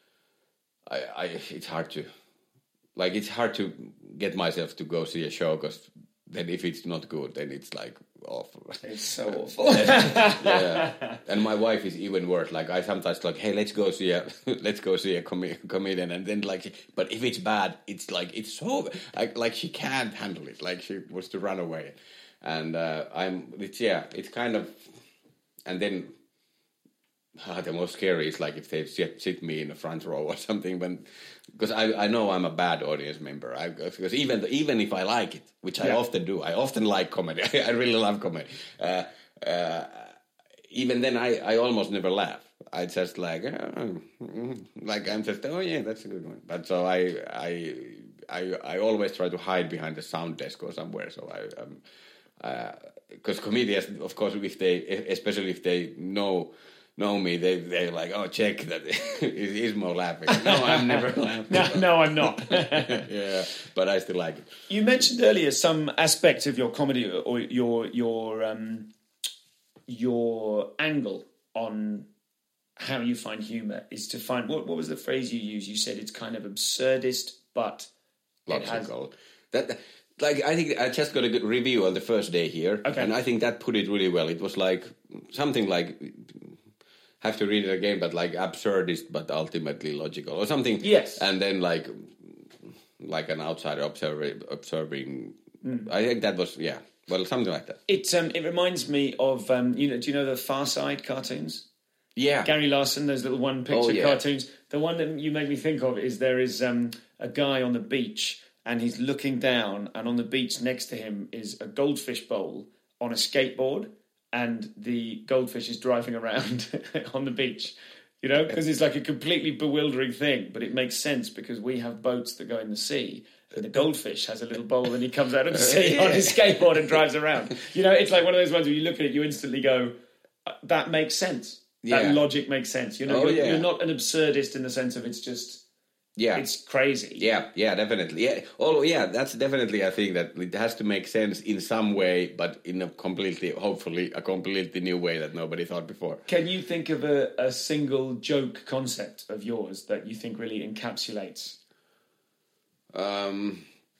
It's hard to get myself to go see a show because then if it's not good, then it's like awful. It's so awful. Yeah. And my wife is even worse. Like I sometimes like, hey, let's go see a comedian, and then like, but if it's bad, it's like it's so like she can't handle it. Like she wants to run away, and it's kind of, and then the most scary is like if they sit me in the front row or something, because I know I'm a bad audience member. Because even if I like it, which I often do, I often like comedy. I really love comedy. Even then, I almost never laugh. I just like I'm just, oh yeah, that's a good one. But so I always try to hide behind the sound desk or somewhere. So because comedians, of course, especially if they know me, they're like, oh, check that is more laughing. No, I'm never laughing. No, I'm not. Yeah, but I still like it. You mentioned earlier some aspect of your comedy or your angle on how you find humour is to find what was the phrase you used? You said it's kind of absurdist, but logical. I think I just got a good review on the first day here, and I think that put it really well. It was like something like, have to read it again, but like absurdist, but ultimately logical or something. Yes, and then like an outsider observing. I think that was well, something like that. It reminds me of do you know the Far Side cartoons? Yeah, Gary Larson, those little one-picture cartoons. The one that you make me think of is there is a guy on the beach and he's looking down, and on the beach next to him is a goldfish bowl on a skateboard, and the goldfish is driving around on the beach. You know, because it's like a completely bewildering thing, but it makes sense because we have boats that go in the sea. And the goldfish has a little bowl and he comes out of the sea on his skateboard and drives around. You know, it's like one of those ones where you look at it, you instantly go, that makes sense. That logic makes sense. You know, you're not an absurdist in the sense of it's just, it's crazy. Yeah, definitely. Yeah, that's definitely, I think that it has to make sense in some way, but in hopefully a completely new way that nobody thought before. Can you think of a single joke concept of yours that you think really encapsulates? Well,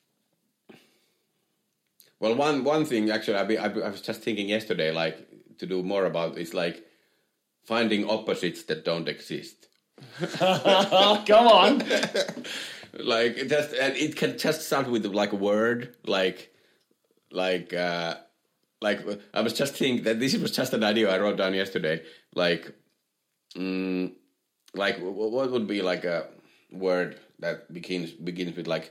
one thing actually, I was just thinking yesterday, like to do more about is like finding opposites that don't exist. Come on. Like it can just start with like a word, like I was just thinking that this was just an idea I wrote down yesterday. Like what would be like a word that begins with like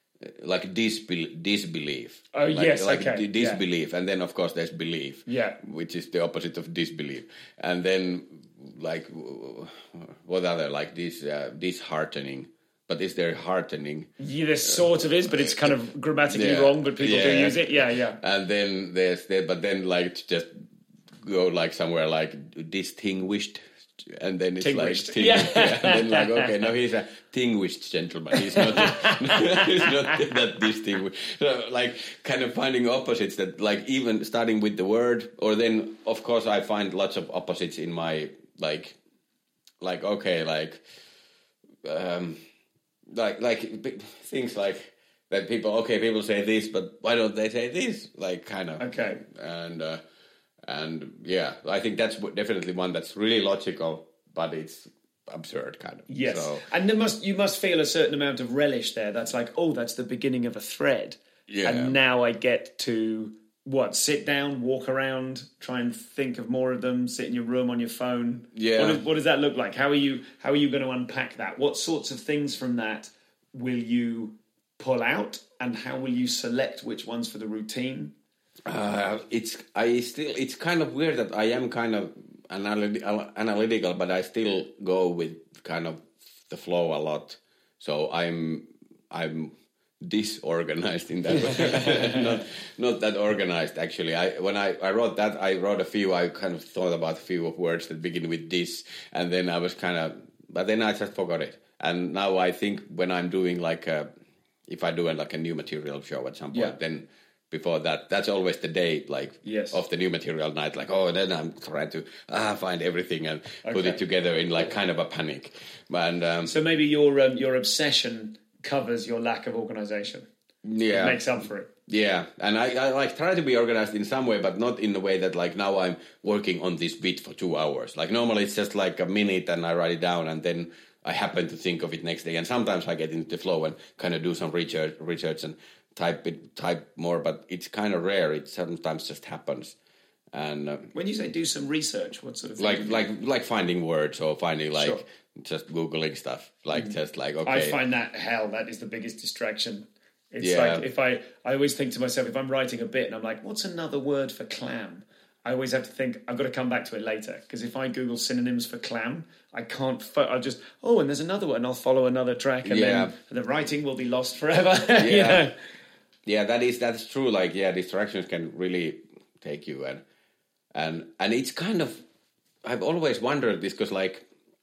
disbelief. Oh, yes, okay. Disbelief, and then of course there's belief. Yeah, which is the opposite of disbelief. And then like what other like disheartening. But is there heartening? Yeah, there sort of is, but it's kind of grammatically wrong. But people do use it. Yeah. And then there's that, but then like to just go like somewhere like distinguished. And then it's Tinguished. like, and then like, okay, now he's a tinguished gentleman. He's not that distinguished. So, like, kind of finding opposites that, like, even starting with the word, or then, of course, I find lots of opposites in my, like okay, like things like that people say this, but why don't they say this? Like, kind of. Okay. And yeah, I think that's definitely one that's really logical, but it's absurd, kind of. Yes, so, and you must feel a certain amount of relish there. That's like, oh, that's the beginning of a thread. Yeah. And now I get to sit down, walk around, try and think of more of them, sit in your room on your phone. Yeah. What does that look like? How are you going to unpack that? What sorts of things from that will you pull out, and how will you select which ones for the routine? It's kind of weird that I am kind of analytical, but I still go with kind of the flow a lot. So I'm disorganized in that way. not that organized actually. When I wrote that, I wrote a few. I kind of thought about a few of words that begin with this, and then I was but then I just forgot it. And now I think when I'm doing if I do like a new material show at some point, then. Before that, that's always the day, of the new material night. Like, then I'm trying to find everything and put it together in kind of a panic. And so maybe your obsession covers your lack of organization. Yeah, it makes up for it. Yeah, and I try to be organized in some way, but not in the way that now I'm working on this bit for 2 hours. Like normally it's just like a minute, and I write it down, and then I happen to think of it next day. And sometimes I get into the flow and kind of do some research and type more, but it's kind of rare. It sometimes just happens. And when you say do some research, what sort of thing? like finding words or finding just Googling stuff, just like okay. I find that is the biggest distraction. It's like if I always think to myself, if I'm writing a bit and I'm like, what's another word for clam? I always have to think, I've got to come back to it later. Because if I Google synonyms for clam, I can't, I'll just, and there's another one, and I'll follow another track, and then the writing will be lost forever. You know? Yeah, that's true. Like, distractions can really take you. And it's kind of, I've always wondered this, because like,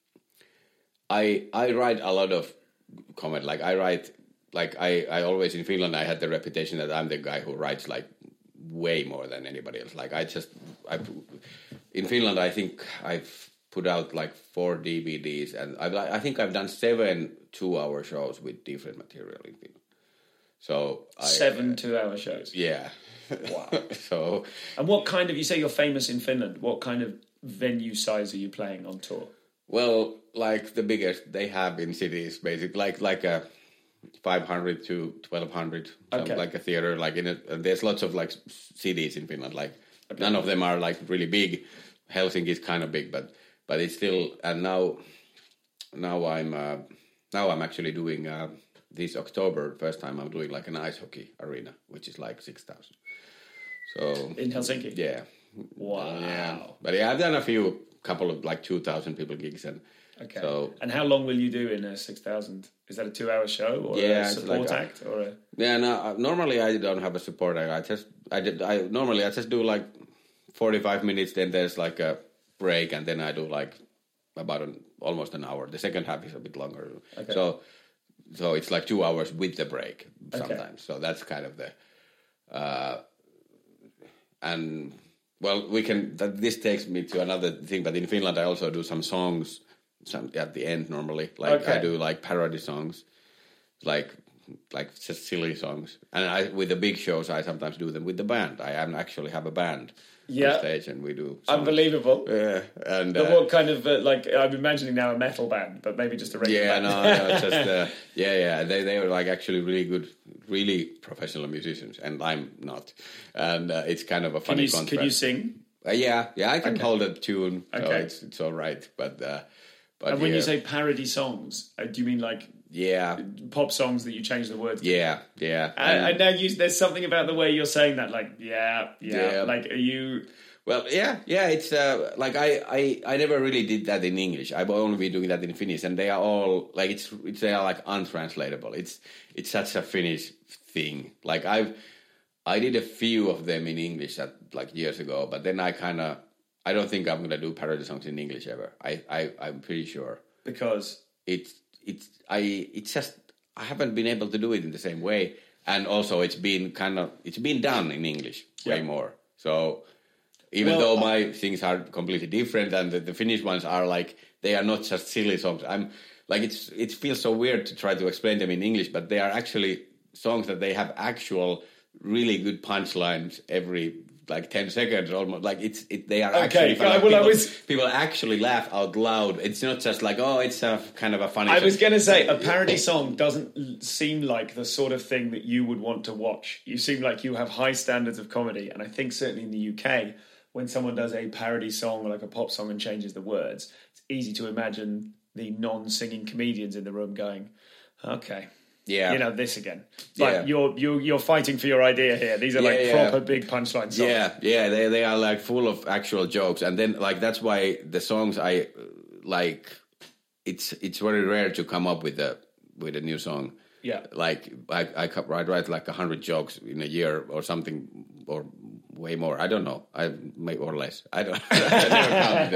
I write a lot of comment. Like, I write, like, I always, in Finland, I had the reputation that I'm the guy who writes, like, way more than anybody else. Like, in Finland, I think I've put out like 4 DVDs, and I think I've done 7 2-hour shows with different material in Finland. So 7 2-hour shows. Yeah. Wow. So, and what kind of, you say you're famous in Finland, what kind of venue size are you playing on tour? Well, like the biggest they have in cities, basically, like a 500 to 1,200, like a theater, like there's lots of like cities in Finland, like none of them are like really big. Helsinki is kind of big, but it's still, and now I'm actually doing this October, first time I'm doing like an ice hockey arena, which is like 6,000. So in Helsinki? Yeah. Wow. Yeah. But I've done a couple of like 2,000 people gigs, and okay. So, and how long will you do in a 6,000? Is that a 2-hour show or a support act or a? Yeah, no. Normally I don't have a support act. Normally I just do like 45 minutes. Then there's like a break, and then I do like about almost an hour. The second half is a bit longer. Okay. So it's like 2 hours with the break sometimes. Okay. So that's kind of the, and well, this takes me to another thing. But in Finland, I also do some songs. At the end normally, like I do like parody songs, like just silly songs, and with the big shows I sometimes do them with the band. I actually have a band on stage, and we do songs. Unbelievable. Yeah, and what kind of like I'm imagining now a metal band, but maybe just a regular band. No, just they were like actually really good, really professional musicians, and I'm not, and it's kind of a funny contrast. Can you sing? Yeah, I can hold a tune, so it's all right, but and when you say parody songs, do you mean like pop songs that you change the words to? Yeah. And now there's something about the way you're saying that, like like are you? Well, it's like I never really did that in English. I've only been doing that in Finnish, and they are all like they are like untranslatable. It's such a Finnish thing. Like I did a few of them in English like years ago, but then I don't think I'm gonna do parody songs in English ever. I'm pretty sure, because it's just I haven't been able to do it in the same way, and also it's been done in English way more. So even though my things are completely different, and the Finnish ones are like, they are not just silly songs. I'm like, it feels so weird to try to explain them in English, but they are actually songs that they have actual really good punchlines every like 10 seconds almost. Like they are actually people actually laugh out loud. It's not just like, it's a kind of a funny I was going to say, a parody song doesn't seem like the sort of thing that you would want to watch. You seem like you have high standards of comedy, and I think certainly in the UK, when someone does a parody song or like a pop song and changes the words, it's easy to imagine the non-singing comedians in the room going, okay, this again. But you're fighting for your idea here. These are proper big punchline songs. Yeah, they are like full of actual jokes, and then like that's why the songs I like. It's very rare to come up with a new song. Yeah, like I write like 100 jokes in a year or something, or way more. I don't know. I may or less. I don't. I never counted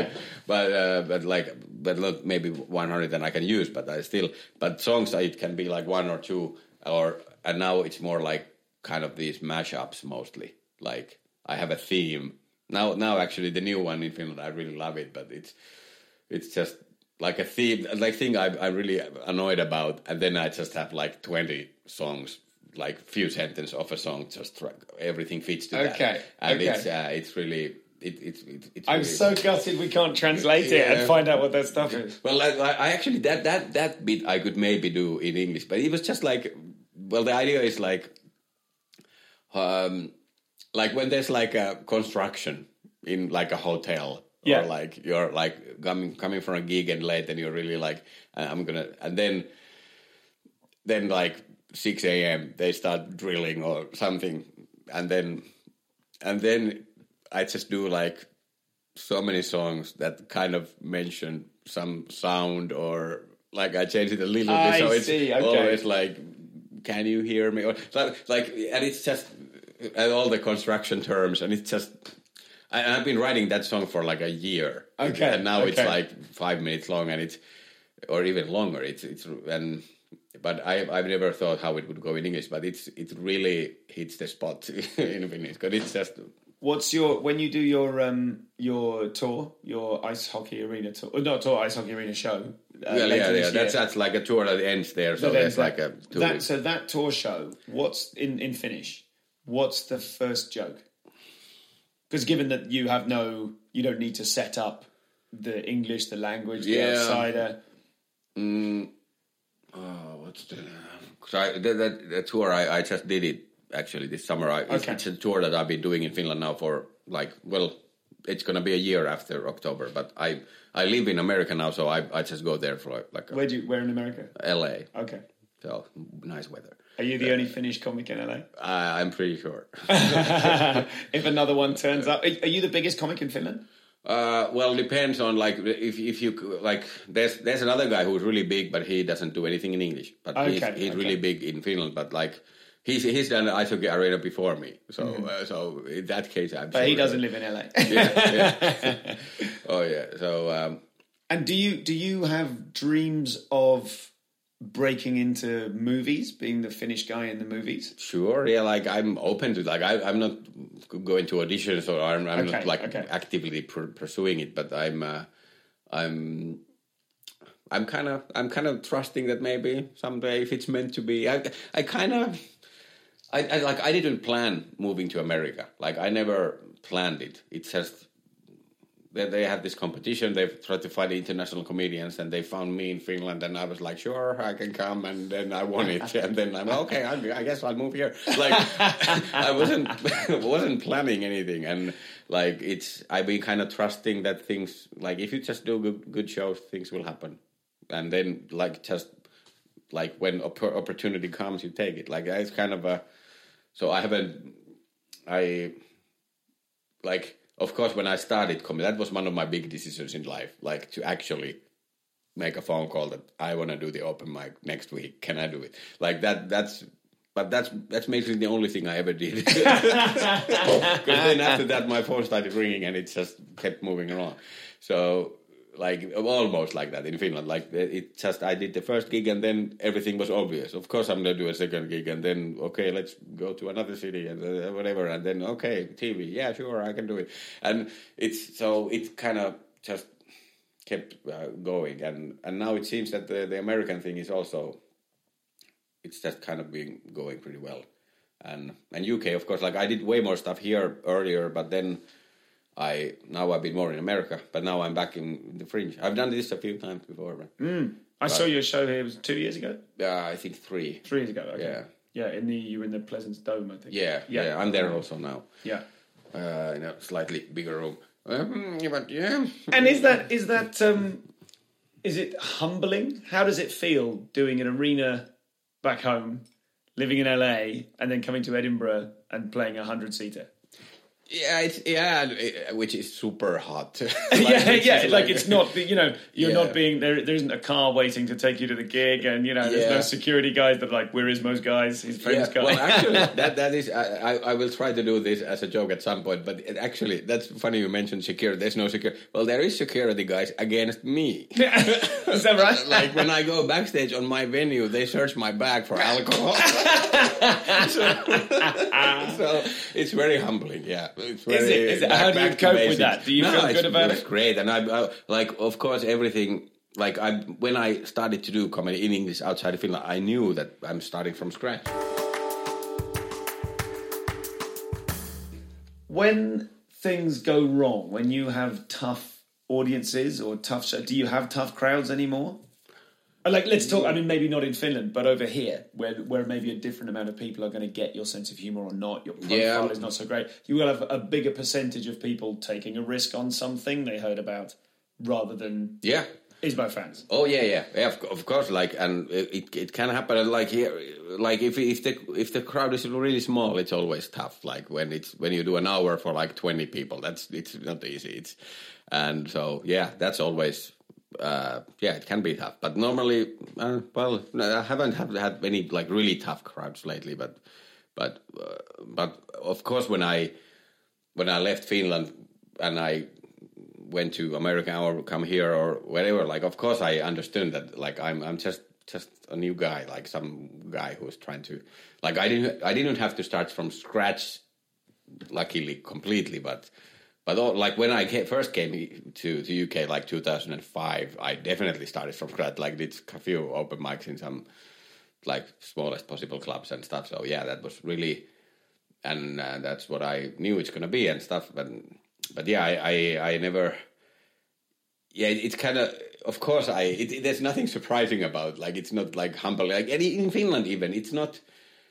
them. But not maybe 100 that I can use. But songs it can be like 1 or 2, and now it's more like kind of these mashups mostly. Like I have a theme now. Actually, the new one in Finland, I really love it, but it's just like a theme, like thing I'm really annoyed about, and then I just have like 20 songs. Like few sentences of a song, just everything fits to that. And it's really it's. I'm really, so gutted we can't translate it and find out what that stuff is. Well, I actually that bit I could maybe do in English, but it was just like, well, the idea is like like when there's like a construction in like a hotel, Yeah. or like you're like coming from a gig and late, and you're really like, I'm gonna, and then like 6 a.m. they start drilling or something, and then I just do like so many songs that kind of mention some sound, or like I change it a little bit, so it's always like, can you hear me? Or like, and it's just all the construction terms, and it's just. I've been writing that song for like a year, Okay, and now it's okay. like 5 minutes long, and or even longer. But I've never thought how it would go in English, but it really hits the spot in Finnish, because it's just. What's when you do your tour, your ice hockey arena tour? Not tour, ice hockey arena show. later this year. That's like a tour that ends there, so That there's ends like a 2 weeks. So that tour show, what's in Finnish? What's the first joke? Because given that you don't need to set up the English, the language, the outsider. What's the? Because the tour I just did it actually this summer. It's a tour that I've been doing in Finland now for it's gonna be a year after October. But I live in America now, so I just go there for like. Where in America? LA. Okay. So nice weather. Are you the only Finnish comic in LA? I'm pretty sure. If another one turns up, are you the biggest comic in Finland? Well, depends on like if you like. There's another guy who's really big, but he doesn't do anything in English. But he's really big in Finland. But like he's done ice hockey arena before me. So so in that case, I'm. But sure he doesn't live in LA. Yeah. Oh yeah. So. And do you have dreams of breaking into movies, being the Finnish guy in the movies? Sure, yeah. Like I'm open to I'm not going to auditions, or I'm not like actively pursuing it. But I'm kind of trusting that maybe someday, if it's meant to be, I didn't plan moving to America. Like I never planned it. It's just. They had this competition. They've tried to find international comedians, and they found me in Finland. And I was like, "Sure, I can come." And then I won it, and then I'm okay. I guess I'll move here. Like I wasn't planning anything, and like I've been kind of trusting that things, like if you just do good shows, things will happen, and then like when opportunity comes, you take it. Like it's kind of so Of course, when I started comedy, that was one of my big decisions in life, like to actually make a phone call that I want to do the open mic next week. Can I do it? Like that's basically the only thing I ever did. Because then after that, my phone started ringing, and it just kept moving along. So like almost like that in Finland. Like I did the first gig, and then everything was obvious. Of course, I'm gonna do a second gig, and then okay, let's go to another city and whatever, and then okay, TV, yeah, sure, I can do it. And it kind of just kept going, and now it seems that the American thing is also, it's just kind of been going pretty well, and UK, of course. Like I did way more stuff here earlier, but then. I've been more in America, but now I'm back in the Fringe. I've done this a few times before. I saw your show here. It was 2 years ago. I think 3. 3 years ago. Okay. Yeah. Yeah. You were in the Pleasance Dome, I think. Yeah. I'm there also now. Yeah. In a slightly bigger room. But yeah. And is it humbling? How does it feel doing an arena back home, living in LA, and then coming to Edinburgh and playing a 100-seater? Yeah, which is super hot. It's not, you're not being there. There isn't a car waiting to take you to the gig, and there's no security guys that are like, we're Ismo's guys, his friend's guy. Well, actually, that is, I will try to do this as a joke at some point, but actually, that's funny you mentioned security. There's no security. Well, there is security guys against me. Is that right? Like when I go backstage on my venue, they search my bag for alcohol. So it's very humbling, yeah. It's very, is it? How do you cope with that? Do you feel good about it? It's great, and I like, of course, everything. Like when I started to do comedy in English outside of Finland, I knew that I'm starting from scratch. When things go wrong, when you have tough audiences or tough shows, do you have tough crowds anymore? Like, let's talk. I mean, maybe not in Finland, but over here, where maybe a different amount of people are going to get your sense of humour or not. Your profile is not so great. You will have a bigger percentage of people taking a risk on something they heard about, rather than Ismo fans. Oh yeah. Of course. Like, and it can happen. Like here, like if the crowd is really small, it's always tough. Like when you do an hour for like 20 people, it's not easy. And so that's always. It can be tough, but normally, I haven't had any like really tough crowds lately. But of course, when I left Finland and I went to America or come here or whatever, like of course I understood that like I'm just a new guy, like some guy who's trying to, like I didn't have to start from scratch, luckily completely, but like when I first came to UK, like 2005, I definitely started from scratch. Like did a few open mics in some like smallest possible clubs and stuff. So that was really, and that's what I knew it's gonna be and stuff. But I never. Yeah, it's kind of course there's nothing surprising about, like it's not like humble, like in Finland even it's not.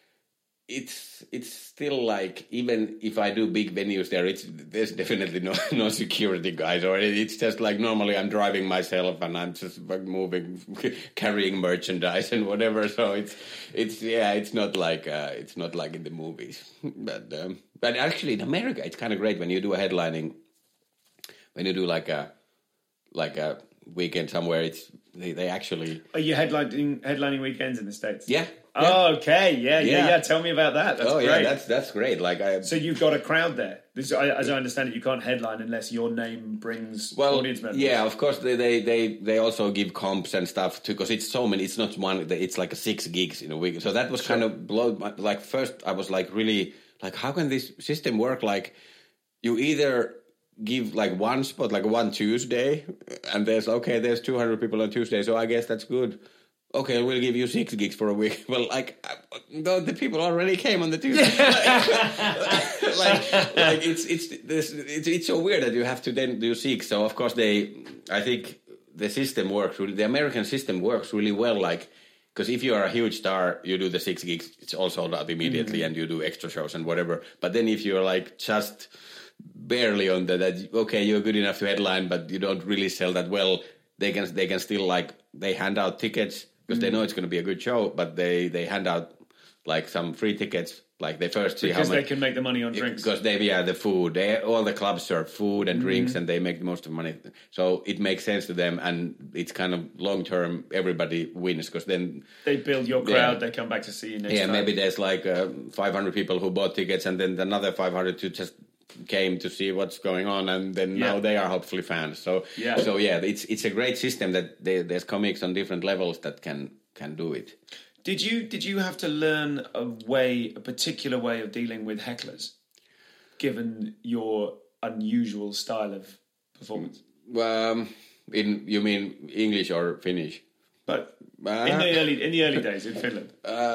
It's still like, even if I do big venues there's definitely no security guys, or it's just like normally I'm driving myself and I'm just like moving, carrying merchandise and whatever. So it's not like in the movies. But actually in America it's kind of great when you do a headlining, when you do like a weekend somewhere. They actually. Are you headlining weekends in the States? Yeah. Oh, okay. Yeah. Tell me about that. That's great. Yeah, that's great. Like So you've got a crowd there. As I understand it, you can't headline unless your name brings audience members. Yeah, of course they also give comps and stuff too, because it's so many. It's not one. It's like 6 gigs in a week. So that was kind of like first I was like really like, how can this system work? Like you either give like one spot, like one Tuesday, and there's 200 people on Tuesday, so I guess that's good. Okay, we'll give you 6 gigs for a week. Well, like, the people already came on the Tuesday. like it's so weird that you have to then do 6. So of course I think the system works. The American system works really well. Like, because if you are a huge star, you do the 6 gigs, it's all sold out immediately, and you do extra shows and whatever. But then if you're like just barely on that okay, you're good enough to headline, but you don't really sell that well, they can still like, they hand out tickets because they know it's going to be a good show, but they hand out like some free tickets, like they first see because how much, they can make the money on drinks, because the food, all the clubs serve food and drinks, and they make the most of money, so it makes sense to them, and it's kind of long term, everybody wins, because then they build your crowd, they come back to see you next time. Maybe there's like 500 people who bought tickets, and then another 500 who just came to see what's going on, and then now they are hopefully fans. So it's a great system that there's comics on different levels that can do it. Did you have to learn a particular way of dealing with hecklers, given your unusual style of performance? You mean English or Finnish? But in the early days in Finland.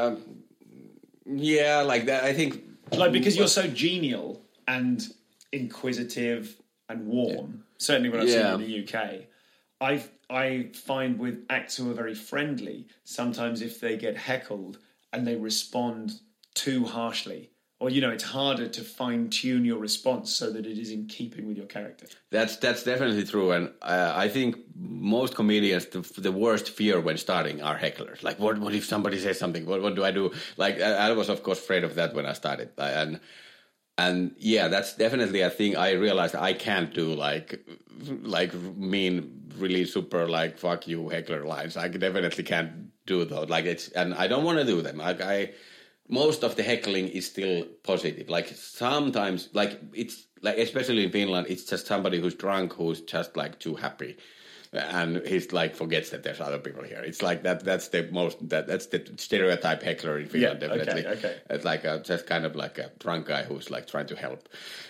Like that. I think because you're so genial and inquisitive and warm. Certainly when I've seen you in the UK, I find with acts who are very friendly, sometimes if they get heckled and they respond too harshly, or it's harder to fine tune your response so that it is in keeping with your character. That's definitely true, and I think most comedians, the worst fear when starting are hecklers. Like, what if somebody says something? What do I do? Like, I was of course afraid of that when I started, and that's definitely a thing. I realized I can't do like mean, really super like fuck you heckler lines. I definitely can't do those. And I don't want to do them. Most of the heckling is still positive. Like sometimes, like it's like, especially in Finland, it's just somebody who's drunk who's just like too happy, and he's like forgets that there's other people here. It's like that. That's the stereotype heckler in Finland. Yeah, definitely. Okay. It's like just kind of like a drunk guy who's like trying to help.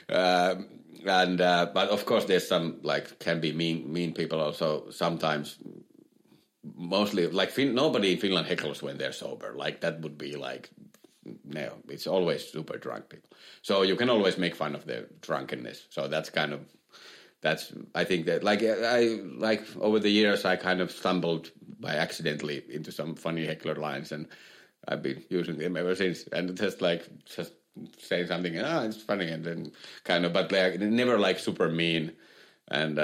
But of course, there's some like can be mean people also sometimes. Mostly like nobody in Finland heckles when they're sober. Like that would be like. No, it's always super drunk people. So you can always make fun of their drunkenness. So that's kind of I think that I over the years I kind of stumbled by accidentally into some funny heckler lines, and I've been using them ever since. And just saying something, it's funny, and then kind of, but like never like super mean, and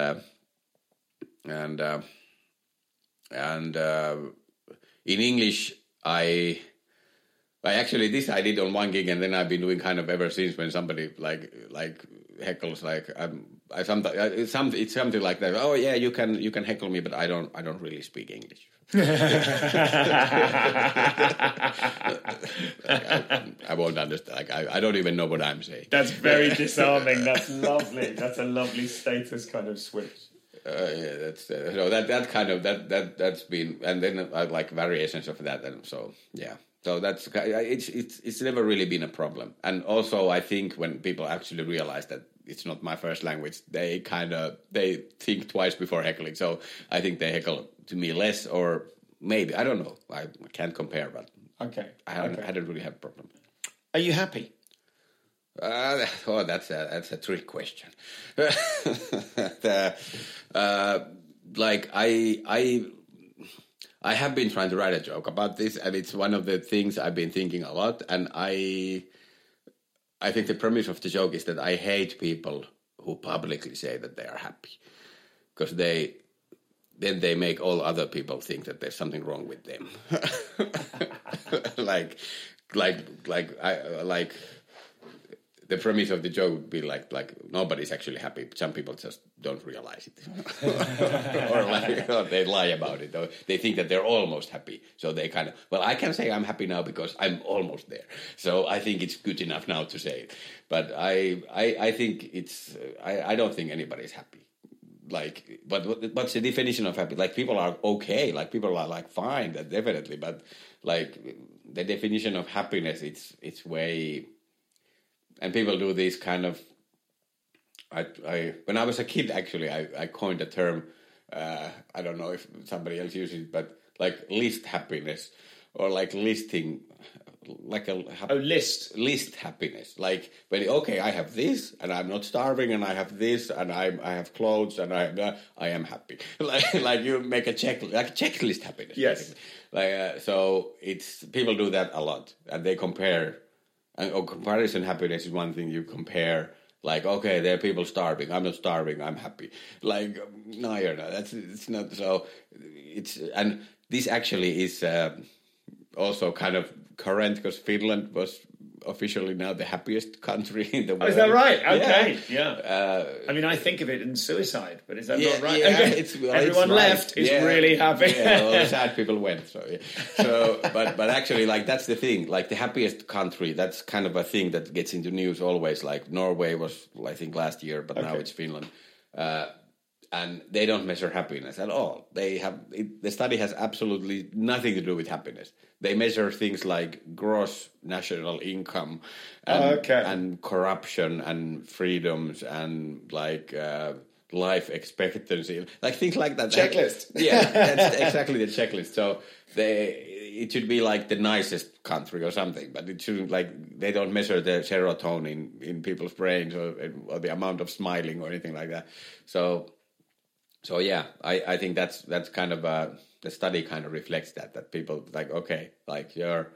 in English I actually this I did on one gig, and then I've been doing kind of ever since when somebody like heckles like it's something like that. Oh yeah, you can heckle me, but I don't really speak English. I won't understand. Like I don't even know what I'm saying. That's very disarming. That's lovely. That's a lovely status kind of switch. Yeah, that's so that's been, and then like variations of that, and so yeah. So that's it's never really been a problem. And also I think when people actually realize that it's not my first language, they think twice before heckling. So I think they heckle to me less, or maybe, I don't know. I can't compare, but okay. I don't really have a problem. Are you happy? That's a trick question. Like I have been trying to write a joke about this, and it's one of the things I've been thinking a lot. And I think the premise of the joke is that I hate people who publicly say that they are happy, because then they make all other people think that there's something wrong with them. like the premise of the joke would be like nobody's actually happy. Some people just don't realize it, or they lie about it, or they think that they're almost happy. So they kind of, well, I can say I'm happy now because I'm almost there. So I think it's good enough now to say it. But I think it's I don't think anybody's happy. Like, but what's the definition of happy? Like, people are okay. Like, people are like fine, definitely. But like the definition of happiness, it's way. And people do these kind of. When I was a kid, actually, I coined a term. I don't know if somebody else uses it, but like list happiness, or like listing, like list happiness. Like, when I have this, and I'm not starving, and I have this, and I have clothes, and I am happy. like you make a checklist happiness. Yes. Like so, it's people do that a lot, and they compare. And comparison happiness is one thing you compare. Like, okay, there are people starving. I'm not starving. I'm happy. Like, no, you're not. It's not. So and this actually is also kind of current, because Finland was officially now the happiest country in the world. Oh, is that right? Okay, yeah. I mean, I think of it in suicide, but is that not right? Yeah, okay. Everyone left is really happy. Yeah, all the sad people went. So, yeah. But actually, like, that's the thing. Like, the happiest country, that's kind of a thing that gets into news always. Like, Norway was, I think, last year, but now it's Finland. And they don't measure happiness at all. The study has absolutely nothing to do with happiness. They measure things like gross national income and corruption and freedoms and like life expectancy, like things like that. Checklist. Yeah, that's exactly the checklist. So it should be like the nicest country or something, but it shouldn't, like, they don't measure the serotonin in people's brains or the amount of smiling or anything like that. So yeah, I think that's kind of the study kind of reflects that people like, okay, like you're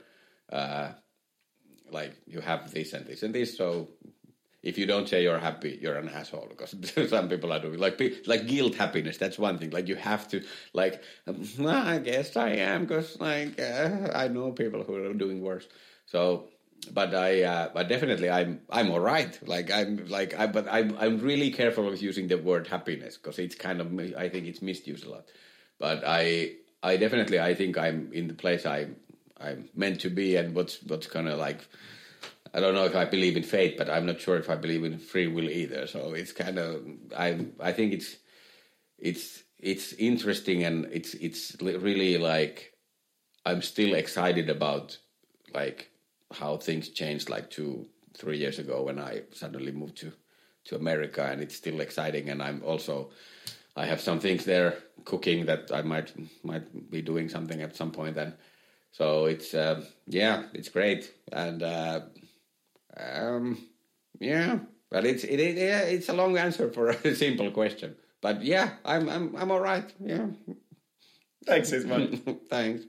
like you have this and this and this, so if you don't say you're happy, you're an asshole, because some people are doing like guilt happiness. That's one thing. Like, you have to I guess I am, because like I know people who are doing worse. So. But but definitely I'm all right. Like, I'm really careful with using the word happiness, because it's kind of, I think it's misused a lot. But I definitely, I think I'm in the place I'm meant to be, and what's kind of like, I don't know if I believe in fate, but I'm not sure if I believe in free will either. So it's kind of, I think it's interesting, and it's really like, I'm still excited about like how things changed like 2-3 years ago when I suddenly moved to America, and it's still exciting. And I have some things there cooking that I might be doing something at some point. And so it's it's great. And But it's a long answer for a simple question. But yeah, I'm all right. Yeah. Thanks, Ismo. Thanks.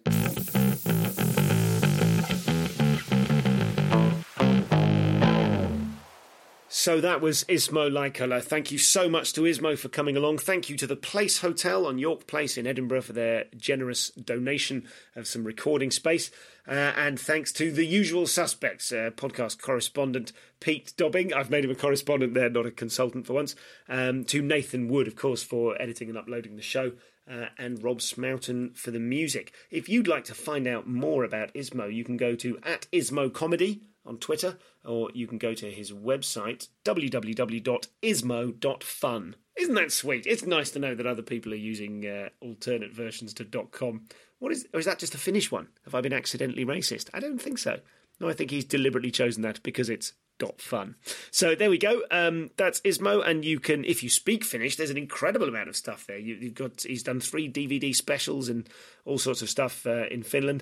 So that was Ismo Laikola. Thank you so much to Ismo for coming along. Thank you to the Place Hotel on York Place in Edinburgh for their generous donation of some recording space. And thanks to the usual suspects, podcast correspondent Pete Dobbing. I've made him a correspondent there, not a consultant for once. To Nathan Wood, of course, for editing and uploading the show. And Rob Smoughton for the music. If you'd like to find out more about Ismo, you can go to @IsmoComedy on Twitter, or you can go to his website, www.ismo.fun. Isn't that sweet? It's nice to know that other people are using alternate versions to .com. Or is that just a Finnish one? Have I been accidentally racist? I don't think so. No, I think he's deliberately chosen that because it's .fun. So there we go. That's Ismo, and you can, if you speak Finnish, there's an incredible amount of stuff there. He's done 3 DVD specials and all sorts of stuff in Finland.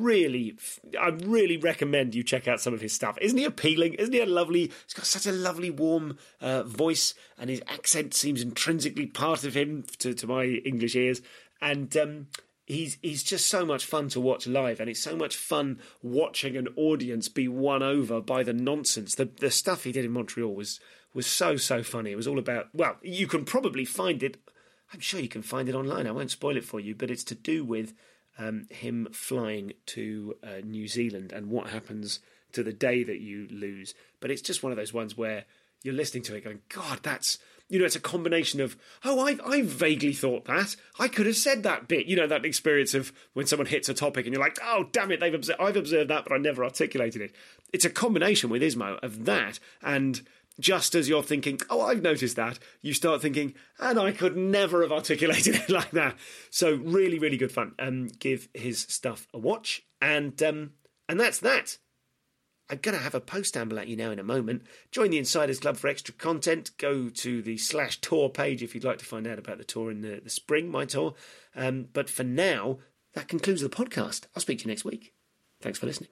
I really recommend you check out some of his stuff. Isn't he appealing? Isn't he he's got such a lovely, warm voice, and his accent seems intrinsically part of him to my English ears. And he's just so much fun to watch live, and it's so much fun watching an audience be won over by the nonsense. The stuff he did in Montreal was so funny. It was all about, well, you can probably find it. I'm sure you can find it online. I won't spoil it for you, but it's to do with him flying to New Zealand and what happens to the day that you lose. But it's just one of those ones where you're listening to it going, God, that's... it's a combination of, I vaguely thought that. I could have said that bit. That experience of when someone hits a topic and you're like, oh, damn it, I've observed that, but I never articulated it. It's a combination with Ismo of that, and just as you're thinking, oh, I've noticed that, you start thinking, and I could never have articulated it like that. So really, really good fun. Give his stuff a watch, and that's that. I'm going to have a post amble at you now in a moment. Join the Insiders Club for extra content. Go to the /tour page if you'd like to find out about the tour in the spring, my tour. But for now, that concludes the podcast. I'll speak to you next week. Thanks for listening.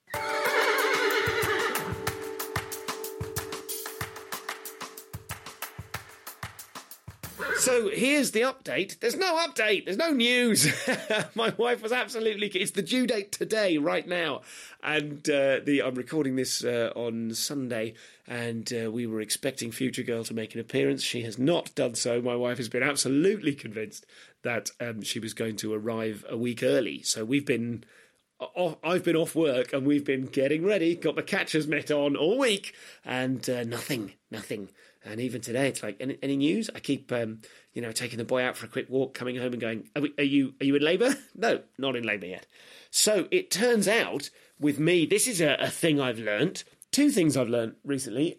So here's the update. There's no update. There's no news. My wife was absolutely... It's the due date today, right now. And I'm recording this on Sunday, and we were expecting Future Girl to make an appearance. She has not done so. My wife has been absolutely convinced that she was going to arrive a week early. So I've been off work, and we've been getting ready, got the catcher's mitt on all week, and nothing. And even today, it's like, any news? I keep, taking the boy out for a quick walk, coming home and going, are you in labour? No, not in labour yet. So it turns out with me, this is a thing I've learnt. 2 things I've learnt recently.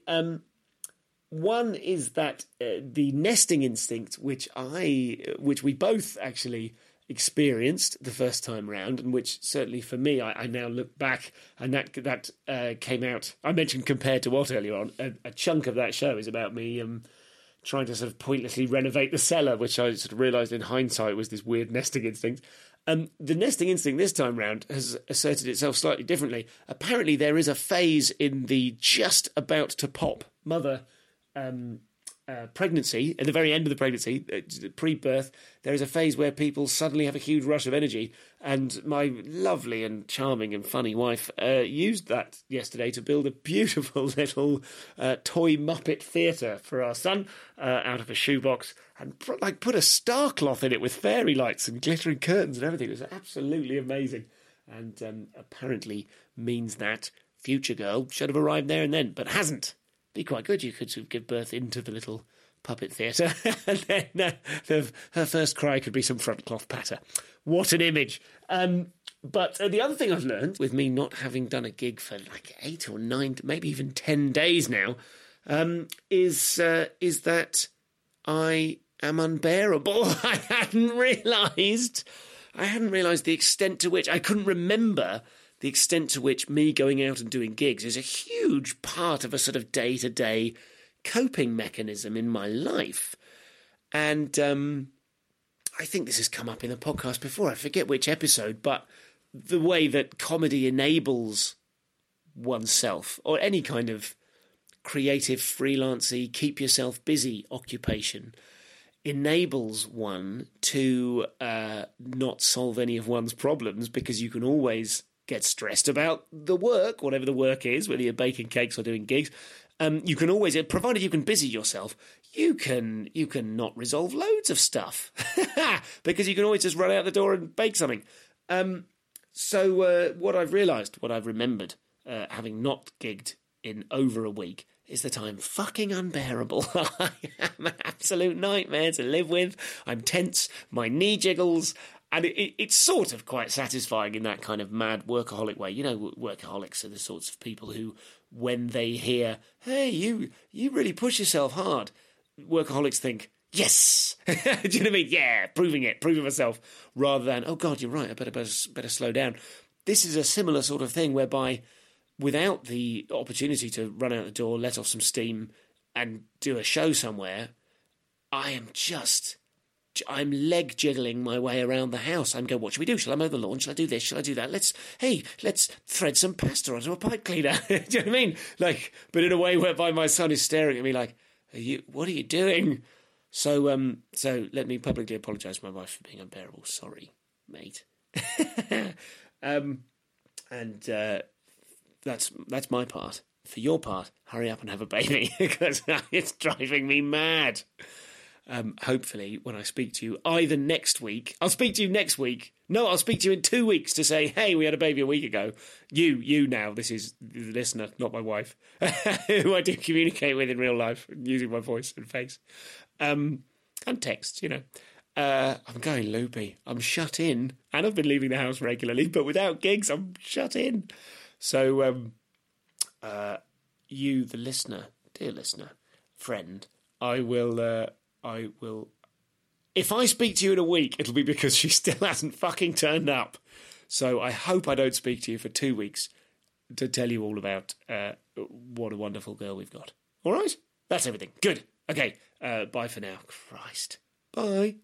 One is that the nesting instinct, which we both actually experienced the first time round, and which certainly for me, I now look back, and that came out. I mentioned Compared to What earlier on. A chunk of that show is about me trying to sort of pointlessly renovate the cellar, which I sort of realised in hindsight was this weird nesting instinct. The nesting instinct this time round has asserted itself slightly differently. Apparently there is a phase in the just about to pop mother pregnancy, at the very end of the pregnancy, pre-birth, there is a phase where people suddenly have a huge rush of energy, and my lovely and charming and funny wife used that yesterday to build a beautiful little toy Muppet theatre for our son out of a shoebox, and put a star cloth in it with fairy lights and glittering curtains and everything. It was absolutely amazing, and apparently means that Future Girl should have arrived there and then, but hasn't. Be quite good. You could sort of give birth into the little puppet theatre, and then her first cry could be some front cloth patter. What an image! But the other thing I've learned, with me not having done a gig for like 8 or 9, maybe even 10 days now, is that I am unbearable. I hadn't realised the extent to which I couldn't remember. The extent to which me going out and doing gigs is a huge part of a sort of day-to-day coping mechanism in my life. And I think this has come up in the podcast before. I forget which episode, but the way that comedy enables oneself, or any kind of creative, freelancy, keep yourself busy occupation enables one to not solve any of one's problems, because you can always get stressed about the work, whatever the work is, whether you're baking cakes or doing gigs. You can always, provided you can busy yourself, you can not resolve loads of stuff because you can always just run out the door and bake something. So what I've realised, what I've remembered, having not gigged in over a week, is that I'm fucking unbearable. I am an absolute nightmare to live with. I'm tense, my knee jiggles, and it's sort of quite satisfying in that kind of mad workaholic way. You know, workaholics are the sorts of people who, when they hear, hey, you really push yourself hard, workaholics think, yes! Do you know what I mean? Yeah, proving myself, rather than, oh God, you're right, I better slow down. This is a similar sort of thing whereby, without the opportunity to run out the door, let off some steam, and do a show somewhere, I'm leg jiggling my way around the house. I'm going, what should we do? Shall I mow the lawn? Shall I do this? Shall I do that? Let's thread some pasta onto a pipe cleaner. Do you know what I mean? Like, but in a way whereby my son is staring at me like, what are you doing? So let me publicly apologise to my wife for being unbearable. Sorry, mate. That's my part. For your part, hurry up and have a baby, because it's driving me mad. Hopefully, when I speak to you either next week, I'll speak to you next week. No, I'll speak to you in 2 weeks to say, hey, we had a baby a week ago. You now, this is the listener, not my wife, who I do communicate with in real life, using my voice and face. And text, you know. I'm going loopy. I'm shut in, and I've been leaving the house regularly, but without gigs, I'm shut in. So, you, the listener, dear listener, friend, I will. If I speak to you in a week, it'll be because she still hasn't fucking turned up. So I hope I don't speak to you for 2 weeks to tell you all about what a wonderful girl we've got. All right? That's everything. Good. Okay. Bye for now. Christ. Bye.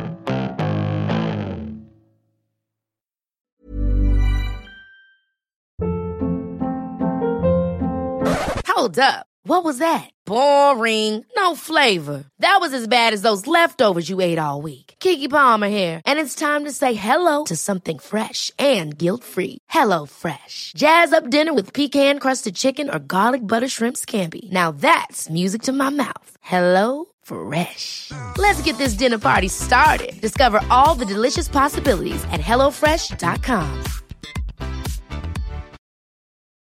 Hold up. What was that? Boring. No flavor. That was as bad as those leftovers you ate all week. Keke Palmer here, and it's time to say hello to something fresh and guilt-free. Hello Fresh. Jazz up dinner with pecan-crusted chicken or garlic butter shrimp scampi. Now that's music to my mouth. Hello Fresh. Let's get this dinner party started. Discover all the delicious possibilities at HelloFresh.com.